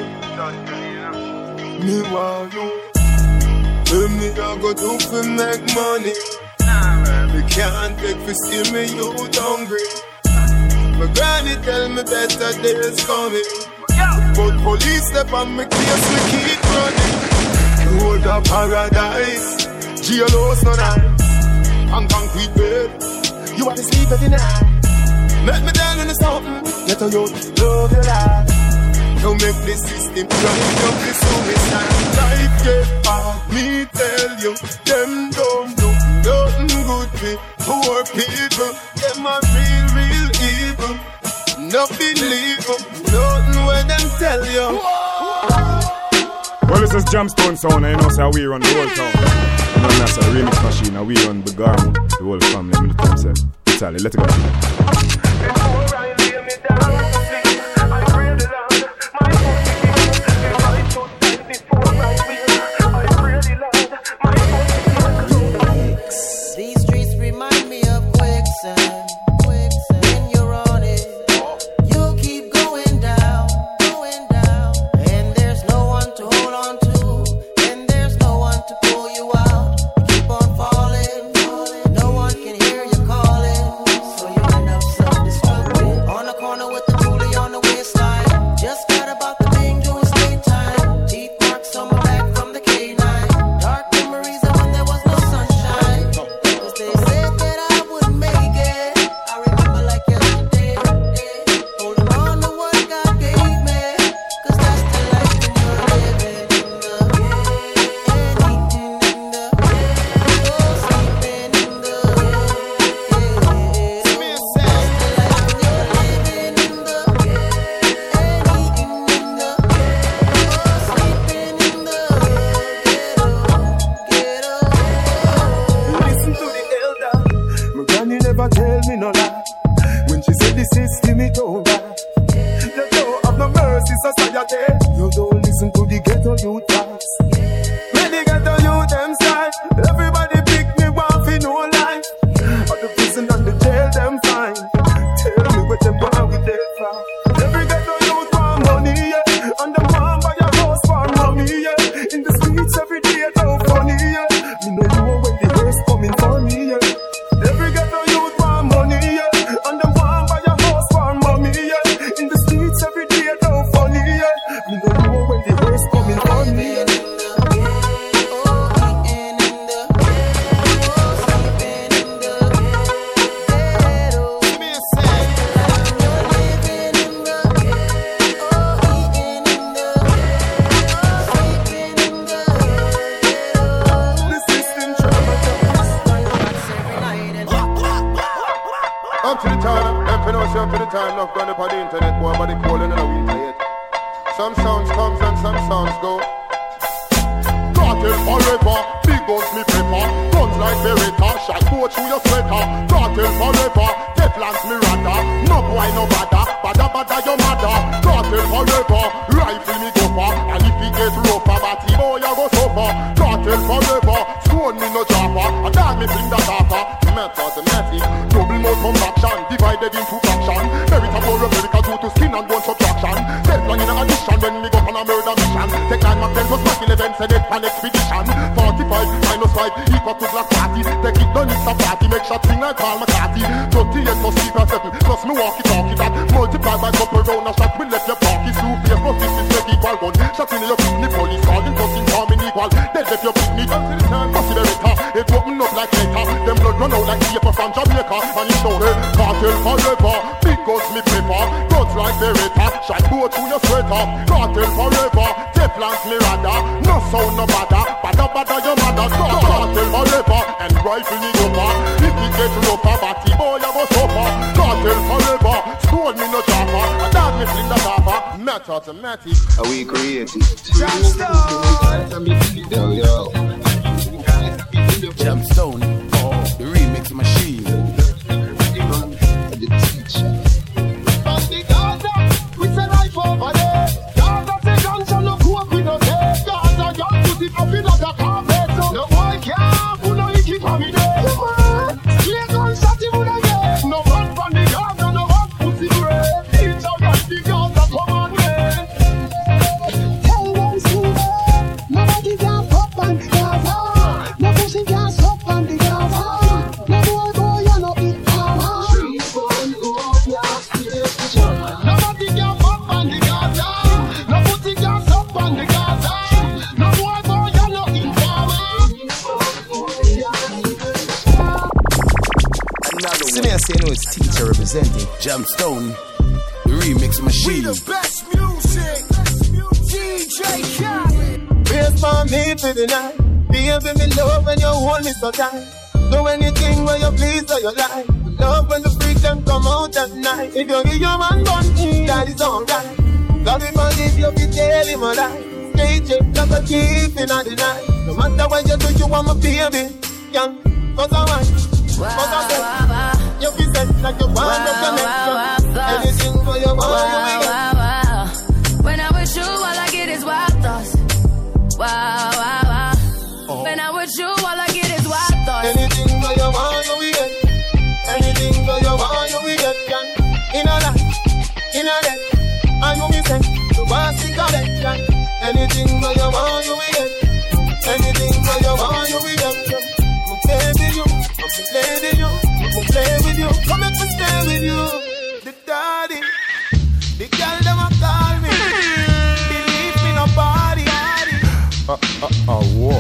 Speaker 6: Me want you. Tell me I go do for make money. Me can't take for see me you hungry. My granny tell me better days coming. But police step on me case we keep running. Road of paradise, jail house no night, and concrete bed. You want to sleep every night. Make me down in the something. Get a youth, love your life. Don't make the system drive up the suicide. Life get hard, me tell you. Them don't do nothing good for poor people. Them are real, real evil. No believe nothing when them tell you.
Speaker 13: Well, this is Jamstone sound, and you know, so we run the whole town. You know, that's a remix machine, and we run the Garmo, the whole family. I'm the time, say, Italy, let it go.
Speaker 11: Before I lay me down to sleep, I pray the Lord, my body is so tight before I wake. I pray the Lord, my body is.
Speaker 14: These streets remind me of quicksand. When you're on it, you'll keep going down, going down. And there's no one to hold on to, and there's no one to pull you
Speaker 6: forever. Big guns me pepper, guns like Beretta. Shot go through your sweater. Cartel forever, Teflon's me radar. No boy no bada, bada bada your mother. Cartel forever, rifle me go far. And if he get rougher, batty boy I go suffer. Cartel forever, stone me no chopper. A dog me fling the talker. Method the method, double mouth from action, divided into faction. Beretta for America due to skin and bone subtraction. Teflon in a addition when me go on a murder mission. Take nine Mac ten plus Mac eleven, send it on expedition. Forty-five minus five equal to black party. Take it done it's a party, make shot sing like Paul McCarthy. Thirty-eight plus three plus seven, plus me walkie talkie that. Multiply by couple round a shot, we left your parky soup. Yes, plus this is make equal one. Shot in your kidney, police calling, plus informing equal. They left your kidney, pussy Beretta. It open up like later. Them blood run out like paper from Jamaica. And it's over, cartel forever. Big guns me paper, guns like Beretta. Shot go through your sweater. Cartel forever, Teflon's me radar. No sound no bada, bada bada your mother. Cartel forever, and rifle me go far. If he get rougher, batty boy I go suffer. Cartel forever, stone me no chopper. A dog me fling the chopper. Met automatic.
Speaker 15: Are we creative? Yo, yo.
Speaker 9: Jamstone, oh, the remix machine.
Speaker 15: The teacher.
Speaker 6: From the Gaza, we say life over there. Gaza say guns and no coke we no take. Gaza just put it up in like a carpet. No boy can't put no icky for me there. Straight gun shot him with a get. No run from the Gaza, no run pussy bread. Each of us the Gaza come on way.
Speaker 16: Tell them Steve, nobody can pop on Gaza. No pussy can stop on the Gaza. No boy boy you no eat power.
Speaker 6: Three born up your station. Nobody can pop on the Gaza. No pussy can stop on the Gaza. No boy boy you no eat power.
Speaker 15: See me, I say no, it's teacher representing
Speaker 9: Jamstone, the remix machine.
Speaker 6: We the best music. D J Khaled.
Speaker 2: Praise for me for the night. Baby, me love when you hold me so tight. Do anything when you please or you like. Love when the freak them come out at night. If you give your man one, that is alright. God will forgive you if you tell him a lie. Stay check, that's a keep in the night. No matter what you do, you want my baby. Young, cause I'm right. Cause I'm dead. You feel set like you want to connect. Anything for your want, you will.
Speaker 17: When I'm with you, all I get is wild thoughts. Wow, wow, wow. Oh. When I'm with you, all I get is wild thoughts.
Speaker 2: Anything for your want, you will get. Anything for your want, you will get. In a life, in a day, I know me say, the bossy collection. Anything for your want, you will get. Anything for your want, you will get. I'm play with you, I'm play with you, I'm play with you. Come and stay with you. The daddy, the girl them a call me. Believe me nobody.
Speaker 13: Uh, uh, uh, whoa.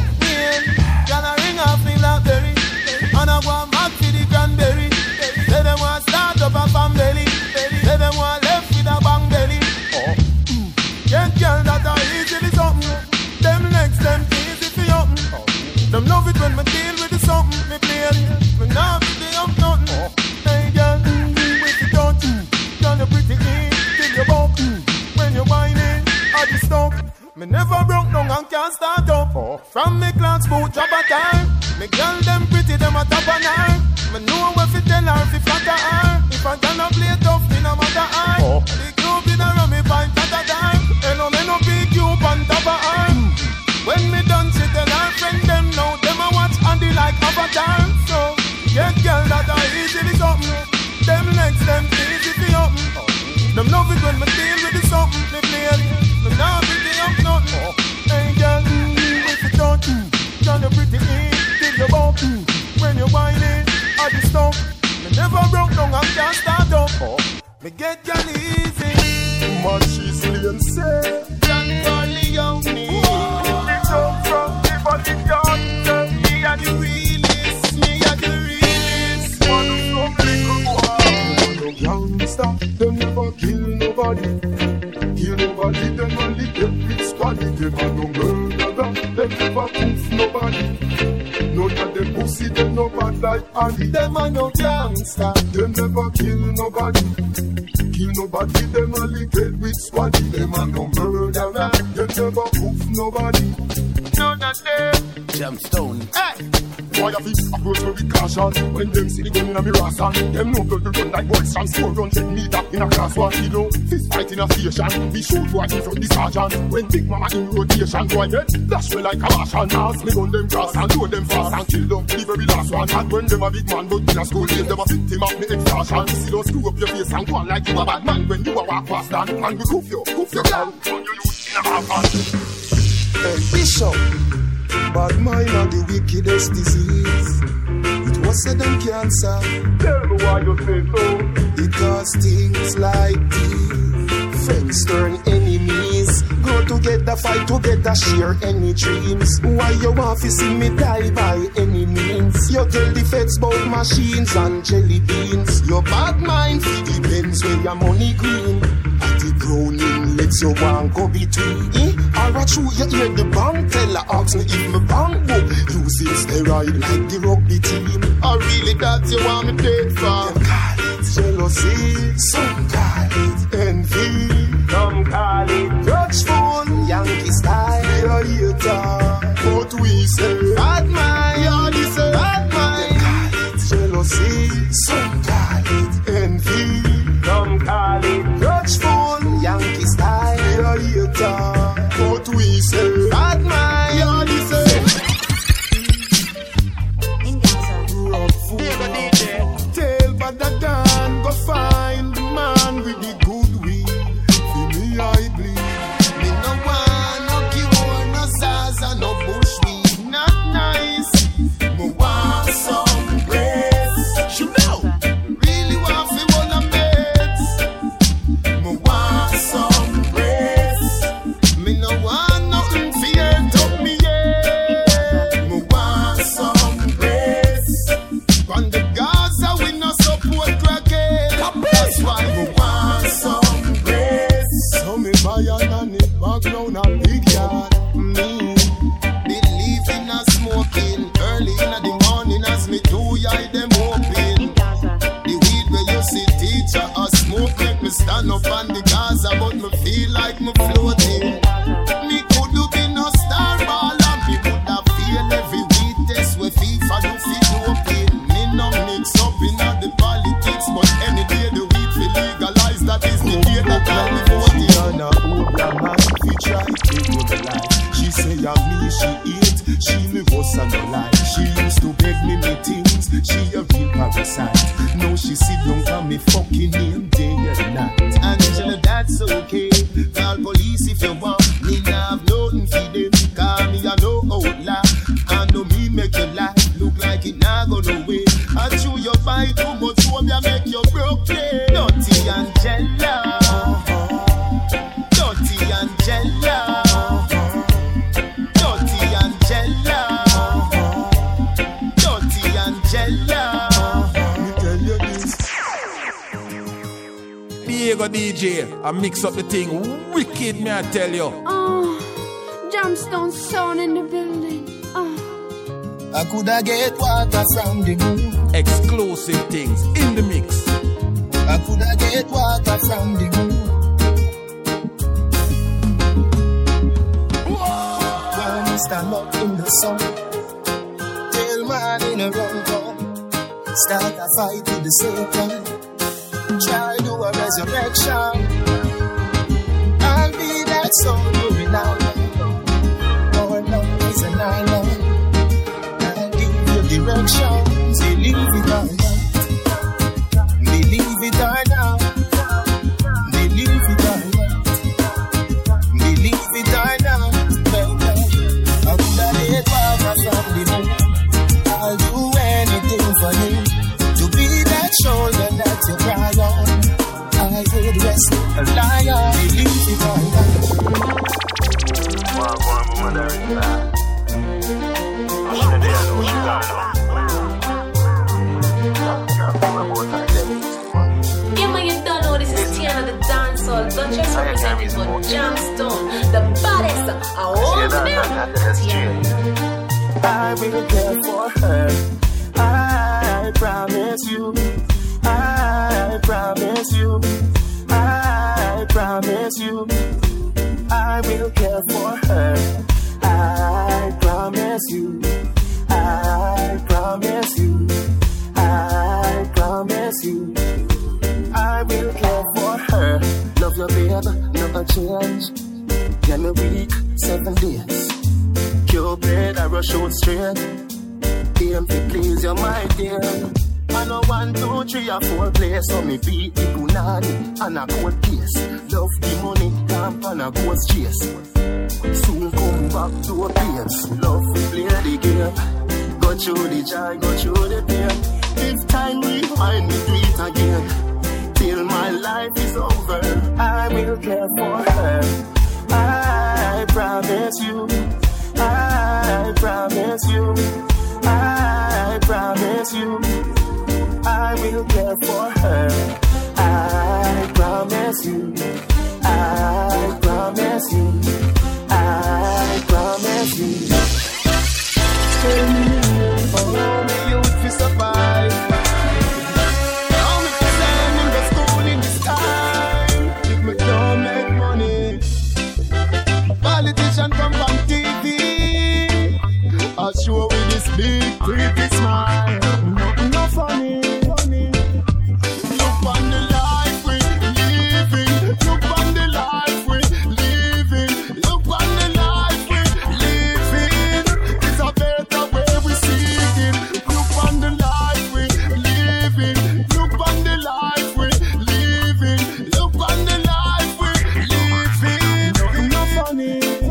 Speaker 2: Can I ring off me Blackberry? And I go back to the cranberry. Say them want start up a family. Say them want left with a bang belly.
Speaker 13: Oh.
Speaker 2: Mm. Can't girl that are easily something. Them legs, them easy for something. Oh. Them love it when me deal with the something. Me play it, me not be up nothing. Oh. Hey girl, mm, with the touch. Girl, you pretty in till you bump. Mm. When you whining, I just stop. Me never broke down and can't start up. Oh. From me class boot job a time. Me girl them pretty, them a top of nine. Me know what fi tell her fi flatter her. If I cannot play tough, me no matter her. Oh. The cube in a rum, me find at a time. Hello, me no big cube on top of her. Mm. When me done, she tell her friend them now. Them a watch Andy like Avatar. So, get girl that are easily something. Them legs, them easy fi something. Oh. Them love it when me deal with the something. Me play it, me nah be the up nothing. Oh. Hey girl, mm, if you don't, mm, girl you pretty in till you bump. Mm. When you whining, I just stop. Me never broke down and can't start up. Oh. Me get girl easy.
Speaker 6: Man, she's laying say
Speaker 2: John Corleone.
Speaker 6: Me come from the body doctor.
Speaker 2: Me a the realest, me a the realest.
Speaker 6: One some little boy. No gangster, them never kill nobody. Kill nobody, them only get with squad. Them a no murderer, them never poof nobody. None of them pussy, them no bad like Ali.
Speaker 2: Them a no gangster.
Speaker 6: Them never kill nobody. Kill nobody, them only get with squaddy. Them a no murderer, them never poof nobody.
Speaker 2: None of them. Jamstone.
Speaker 6: Hey! Why a fit approach me with caution? When them see the gun in a mirror stand, them know blood to run like boys from four hundred meter in a class one kilo. Fist fight in a station, we shoot boy in front the sergeant. When Big Mama in rotation, boy get dash me like a Martian. Mask me gun them cross and load them fast and kill them the very last one. And when them a big man but in a school days, them a victim of me extortion. See those screw up your face and go on like you a bad man when you a walk past that. Man we goof you, goof your gun, turn your youth in a half hand.
Speaker 4: Hey Bishop, bad mind are the wickedest disease. It was said them cancer.
Speaker 6: Tell me why you say so.
Speaker 4: Because things like these, friends turn enemies. Go together, fight together, share any dreams. Why you want to see me die by any means? You tell the feds about machines and jelly beans. Your bad mind for depends where your money green. At the groaning legs you want go between. Eh? Or a true you hear the bank teller ask me if my bank book using steroid like the rugby team. Or really that you want me dead for? Them call it jealousy, some call it envy, some call it judgeful, Yankee style. They are hater, but we say bad mind. Yeah, this say bad mind. Them call it jealousy, some call it envy, some call it judgeful, Yankee style. They are hater, but we say bad mind. Yeah, this say. Tell Bada Dan go find the man with the good will. For me I bleed. Me no want no cure, no zaza, no bushweed. Not nice. Me want some grace. You know, really want fi one of mates. Me want some grace. Me no want nothing fear to me yet. Me want some grace. On the Gaza we no support crackhead. That's why we want some grace. So me buy a nanny background a big yard. Me believe in a smoking early in the morning as me do I them open. The weed where you see teacher a smoke make me stand up on the Gaza, but me feel like me floating. Me could do be no star baller. Me would have feel every weed test where FIFA do fit open. No mix up in the politics, but any day the weed will legalize. That is the day that I'll be voting. She try to do the lie. She say I'm me, she eat. She me was on the lie. She used to beg me me things. She a real parasite. Now she sit down and me fucking name day and night. Angela, that's okay. Call police if you want. Me nah have nothing for them. Call me a no outlaw. I know me make your life look like it nah go no way. I chew your bite too much, so me make you broke. Dirty Angela, Dirty Angela, Dirty Angela, Dirty Angela. Me tell you this.
Speaker 10: Diego D J, I mix up the thing wicked, me I tell you.
Speaker 8: Oh, Jamstone sound in the building. Oh.
Speaker 4: I coulda get water from the moon.
Speaker 10: Exclusive things in the mix.
Speaker 4: I coulda get water from the moon. When stand up in the sun, tell man in a run come, start a fight with the Satan. Try do a resurrection. I'll be that soul moving out. Our love is an island. Directions, believe it or not, believe it or not, believe it or not, believe it or not, baby. I coulda let water from the moon. I'll do anything for you to be that shoulder that you cry on. I would rest a liar, believe it or not.
Speaker 18: Well, I'm going to inside.
Speaker 17: Yeah, man, you don't know this is Tiana the dancehall. Don't just represent it, but Jamstone, the baddest. I want them.
Speaker 4: I will care for her. I promise you. I promise you. I promise you. I will care for her. I promise you.
Speaker 3: change. Yeah, me week, seven days. Cupid, I rush out straight. Aim to please you, my dear. I know one, two, three, or four place. So me beat the punani and a cold case. Love the money, camp and a ghost chase. Soon come back to a place. Love to play the game. Go through the joy, go through the pain. If time rewind, me do it again. Till my life is over, I will care for her. I promise you, I promise you, I promise you, I will care for her. I promise you, I promise you, I promise you. Tell me, oh, me youth to survive. How me to stand in the school in this time? If me don't make money, politician come from T V. I'll show with this big pretty smile. Nothing no funny. Look on the life we living. Look on the life we living. Look on the life we living. It's a better way we seeking. Look on the life we living. Look on the life we living. Look on the life we living. Nothing no funny.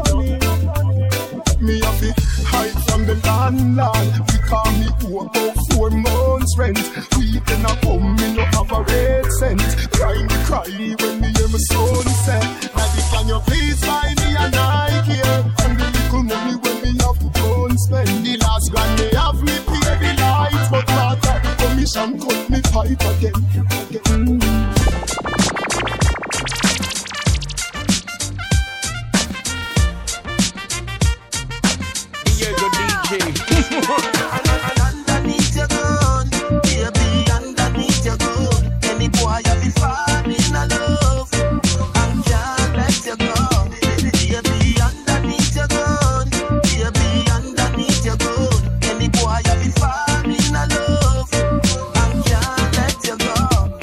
Speaker 3: Me have to hide from the landlord. We call me poor about four months rent. We then a come, me no have a red cent. Cry me cry when me hear my son say, Daddy, can you please buy me a Nike here? And the little money when me have to go and spend. The last grand me have me pay the lights, but part of the commission cut me pipe again. again.
Speaker 14: Underneath your gun, baby, underneath your gun. Any boy you be falling in love, and can't let you go. Baby, underneath your gun, baby, underneath your gun. Any boy you be falling in love, and can't let you go.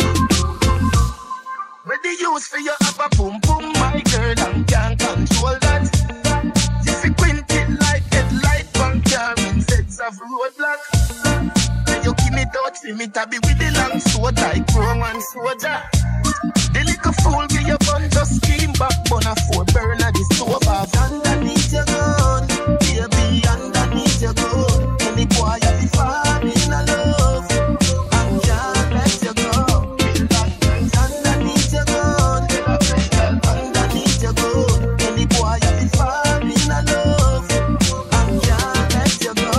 Speaker 14: Where the use for you have a boom boom, my girl, and can't control that. You fi quint it like headlight from carrying sets of roadblock. Then you give me touch limit, I be with the long sword like Roman soldier. The little fool give you bun just scheme back, bun a four burner the stove off. Underneath your gun, baby, underneath your gun. Any boy you be falling in love, and can't let you go. Underneath your gun, underneath your gun. Any boy you be falling in love, and can't let you go.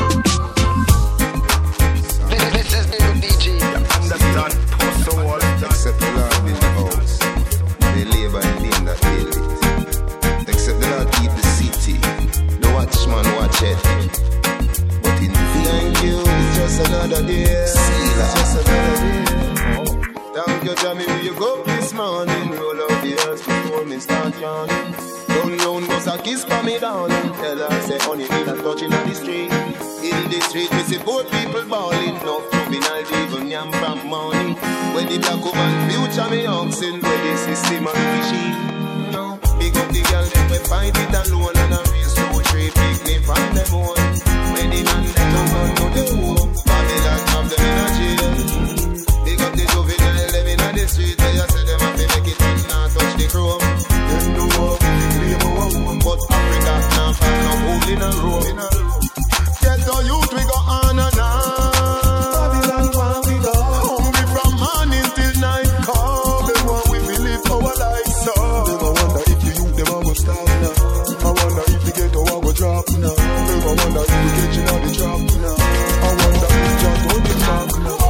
Speaker 15: This is new D J.
Speaker 6: Understand, post the wall.
Speaker 15: Except the Lord in the house. They labor and be in that building. Except the Lord keep the city. The watchman watch it. But in the thank you, it's just another day. It's just another day. Thank you, Jamie, where you go this morning. Roll out the earth before me start yawning. Down round was a kiss for me down. Tell her, say, honey, me not touching on the street. In the street, we see both people balling. No juvenile people, yam from money. When the black woman future me oxen, where the system and machine. No, big up the girl, then we find it alone. And a race to trade, big name from them own. When the man let them run to the home, Babylon have them in a jail. Big up the juvenile, them in the street. Where you say them have to make it and not touch the chrome. Them do walk, they claim a woman, but Africa now find no hole in a row. Get the youth, we go on and on. Babylon, where we go? Hungry from morning till night. Come, they want we will live our life, so. Them I wonder if the youth, them a go stop now. I wonder if the ghetto a go drop now. Them I wonder if the kitchen a the drop now. I wonder if just hold the mark now.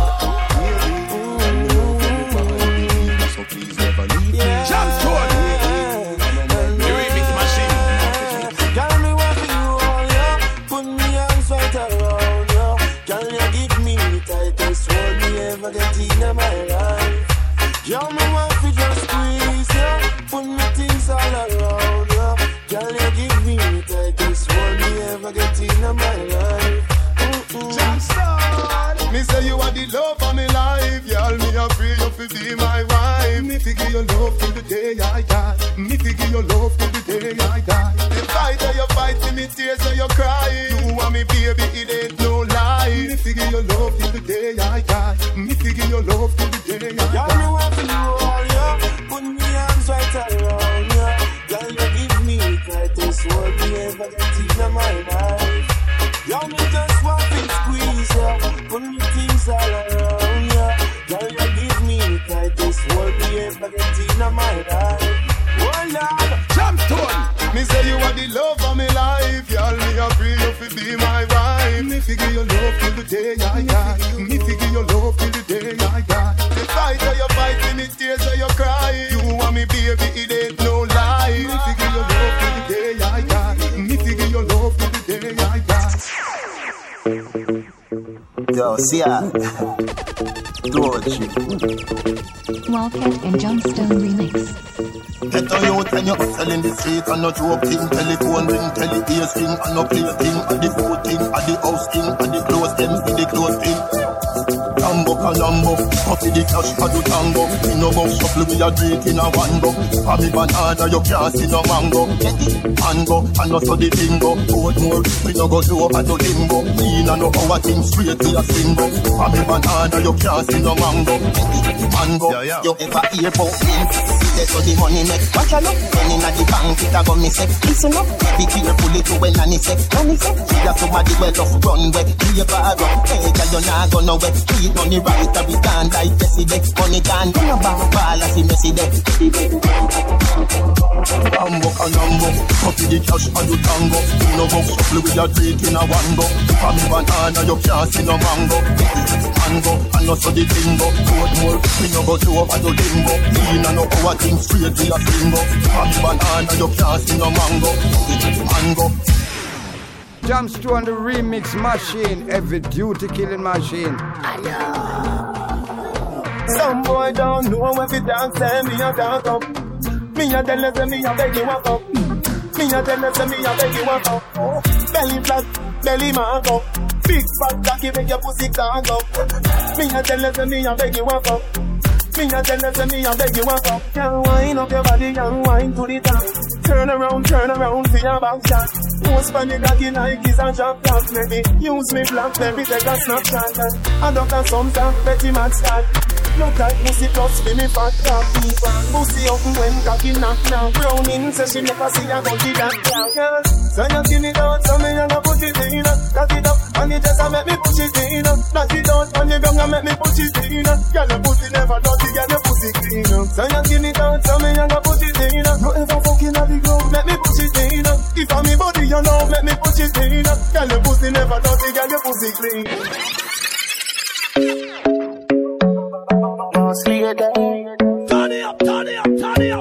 Speaker 15: So please never leave me.
Speaker 9: Jump Stone. The remix machine.
Speaker 14: Girl, me want for you all, yeah. Put me arms right around you. Girl, you give me the tightest hold me ever get in my life. Girl, me want for just squeeze you. Put me things all around you. Girl, you give me the tightest hold me ever get in my life.
Speaker 6: Jump Stone. Me say you are the love of my life, y'all. Me a free you to be my wife. Me figure your love till the day I die. Me figure
Speaker 3: me baby, it ain't no lie. Me figure your love till the day I die. Me figure your love till the day I die.
Speaker 11: Girl, you want to know all ya. Put me arms right around ya. Girl, you give me the tightest hold me ever get in my life. Yo, me just want to squeeze ya. Put me things all around ya. Girl, you give me the tightest hold me ever get in my life. Oh Lord,
Speaker 3: Champstone. Me say you are the love of my life. Y'all me a pray you fi be my wife. Me figure your love till the day I die. Me figure your love till the day I die. The fight or you fight, me tears or you cry. You want me baby, it ain't no lie. Me figure your love till the day I die. Me figure your love till the day I die.
Speaker 15: Yo, see ya.
Speaker 19: Wildcat and Johnstone remix.
Speaker 3: Get on out when you're selling the street and not joke thing. Telephone ring, tele ear string and no play thing. And the food thing, and the house thing, and the clothes them, and the clothes thing. Lambo can Lambo, coffee the cash for the tango. Me no box shuffle we a drink in a one go. For me banana you can't see no mango. Get it, mango, and no so the bingo. Both more, we no go do over to limbo. Me no know how a thing straight to a single. For me banana you can't see no mango. Get it, mango, yeah, yeah. You ever hear about me? So the money make watch out. When in the bank it a go me say listen up. Be careful it when nanny say nanny say. See ya somebody well off run way. Be a bad up. Hey, you not go nowhere. Keep money right a bit and like president. Money can go about ball as he messy there. Lambo and Lambo, copy the cash and you tango. You no box shuffle with your drink in a one go. For me banana you can't see no mango. Mango and no so the bingo. Both more we no go to over to limbo. Me no know how a thing straight to your bingo. For me banana you can't see no mango. Mango.
Speaker 12: Jamstone the remix machine, every duty killing machine.
Speaker 11: some boy don't know if it dance, say me a dance up. Me a tell you, say me a beg you walk up. Me a tell you, say me a beg you walk up. Belly flat, belly mark up. Big fat cocky make your pussy clog up. Me a tell you, say me a beg you walk up. Me a tell you, say me a beg you walk up. Can wind up your body and wind to the top. Turn around, turn around for your back shot. Post on the cocky like it's a drop top. Maybe use me black, maybe take a snapshot. I don't have some time, Betty Max start. Look like pussy plus for me fat top people. Pussy open when cocky knock now. Browning says she never see a cocky that down. So you skin it out, so me and I put it in. Knock it up, and it just a make me push it in. Knock it out, and you gonna make me push it in. Girl, your pussy never dirty, girl, your pussy clean. So you skin it out, so me and I put it in. No ever fucking at the ground, let me push it in. If I'm me body, you know, let me push it in. Girl, your pussy never dirty, girl, your pussy clean. Slay that. Turn it up, turn it up, turn it up.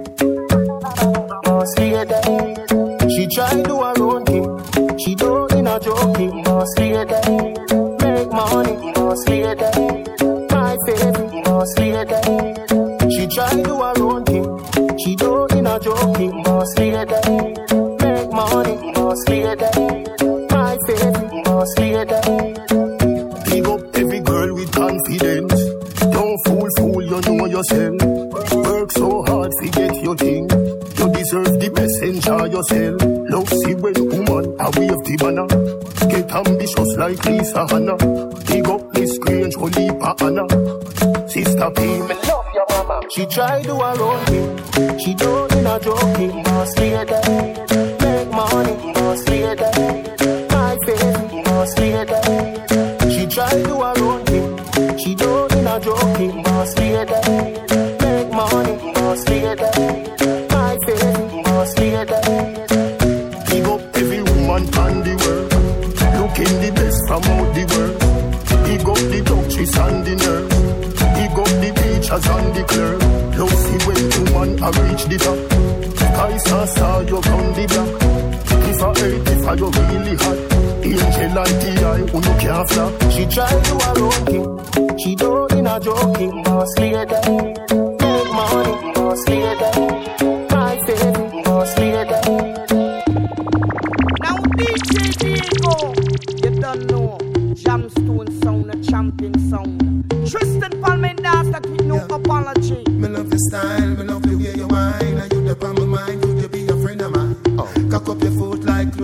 Speaker 11: Oh, slay that. She try do her own thing. She do in a joking. Oh, slay that. Make money. Oh, slay that. My favorite. Oh, slay that. She try do her own thing. She do in a joking. Oh, slay that. Make money. Oh, slay that. My favorite. Oh, slay that. Big up every girl with confidence. Don't fool, fool, you know yourself. Work so hard, forget your thing. You deserve the best, enjoy yourself. Love see when woman, a wave the banner. Get ambitious like Lisa Hanna. Big up Miss Grange, Olipa Anna. Sister P, me love your mama. She try do her own thing. She do in a joking, must slay that. Make money, must slay that. My favorite, must slay that. She try do her own thing. She do in a joking, must slay that. Make money, must slay that. My favorite, must slay that. Big up every woman on the world. Looking the best from out the world. Big up the doctors and the nurse. Big up the teachers and the clerk. Love see when woman a reach the top. Guys are saw you on the block. If I hate, if I you really hot. Angel like the eye, who you can't flap. She try to her own thing. She do in a joking, must slay that. Make money, must slay that. My favorite, must slay that.
Speaker 7: Now D J Diego, you don't know. Jamstone sound, a champion sound. Tristan Palmendas, that with no yeah. apology.
Speaker 3: Me love the style, me love the way you whine. And you dip on my mind, could you be a friend of mine? Oh. Cock up your foot like close.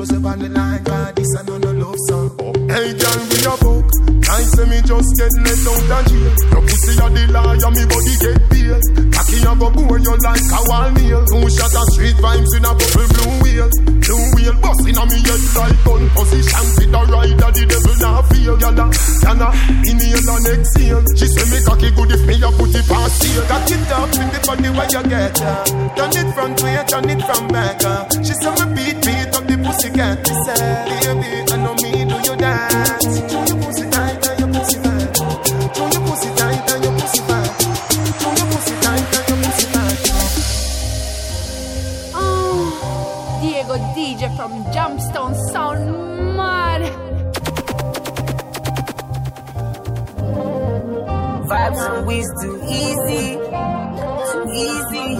Speaker 3: yourself on the line, cause this is not no love song.
Speaker 6: Hey girl, we a fuck. I say me just get let out of jail. Your pussy a the liar, me body get bail. Cocky a go bore you like a wall nail. Two shot of street vibes in a bubble blue wheel. Blue wheel busting on me head like gun position. With the rider, the devil not feel. Yalla, yana, inhale and exhale. She say me cocky good if me a put it past here.
Speaker 3: Cock it up in the body where you get ya. Turn it front way, turn it from back. uh. She say me beat, beat up the pussy cat. She say, baby, I know me do you dance. Do your pussy tight and your pussy fat. Do your pussy tight and your pussy fat. Do your pussy tight and your pussy fat.
Speaker 8: Oh, Diego D J from Jumpstone sound mad.
Speaker 7: Vibes and ways too easy, too easy.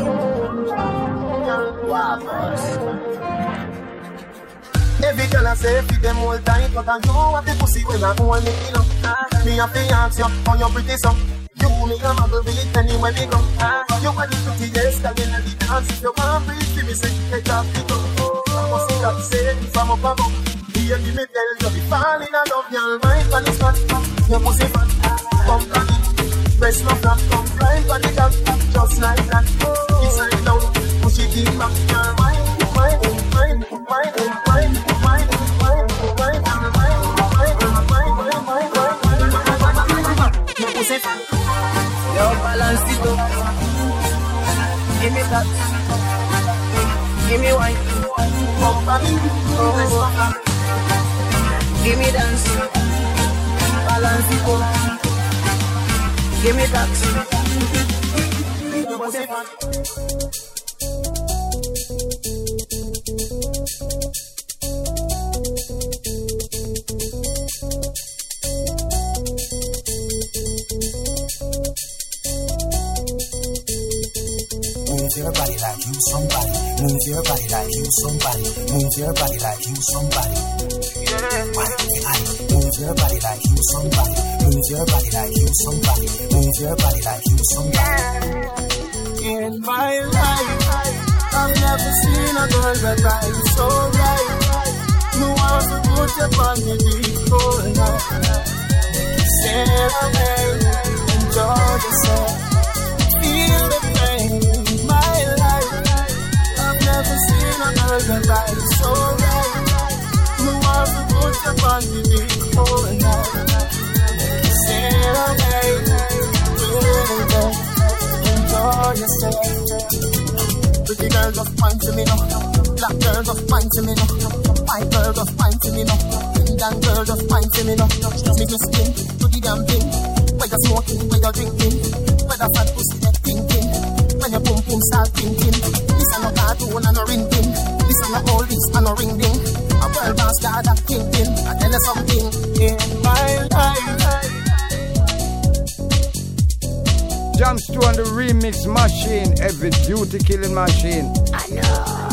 Speaker 7: Wow, boss.
Speaker 3: Every girl I say feed them all tight, but I know what the pussy when I hold me in up. Me have to ask you how you pretty so. You me a muggle with it anywhere we go. You are the prettiest girl in the dance. If you want free, me say take off the go. I must see that say from up above. Here give me tell you be falling in love, girl. My body fat, your pussy fat, come on it. Breast no flap, come right on the top, just like that. Inside down, push it in back, girl. Mine, mine, mine, mine, mine, mine, mine, mine, mine, mine. Your pussy fat,
Speaker 7: Yo, balance it up. Give me that. Give me wine.
Speaker 3: come on it. Oh,
Speaker 7: give me dance. Balance it up. Give me that.
Speaker 3: your pussy fat.
Speaker 20: Move your body like you somebody. Move your body like you somebody. Move your body like you somebody. Move your body like you somebody. Move your body like you somebody. Move your body like you somebody.
Speaker 3: In my life, I've never seen a girl that I'm so right. No one to put up on me before night. Sail away, enjoy yourself, feel the pain. My life, I've never seen a girl that I'm so right. No one to put up on me before night. Sail away, enjoy yourself. Pretty girl just wine to me now. Black girl just wine to me now. White girl just wine to me now. Indian girl just wine to me now. Make me skin to the damn thing. Where you smoking, where you drinking, where the fat pussy get thinking. When your pum pum start thinking. This is no cartoon and no ringing. This is no old, this and no ring ding. A world boss God that thinking. I tell you something in my life.
Speaker 12: Jumpstone the remix machine, every duty killing machine.
Speaker 7: I know.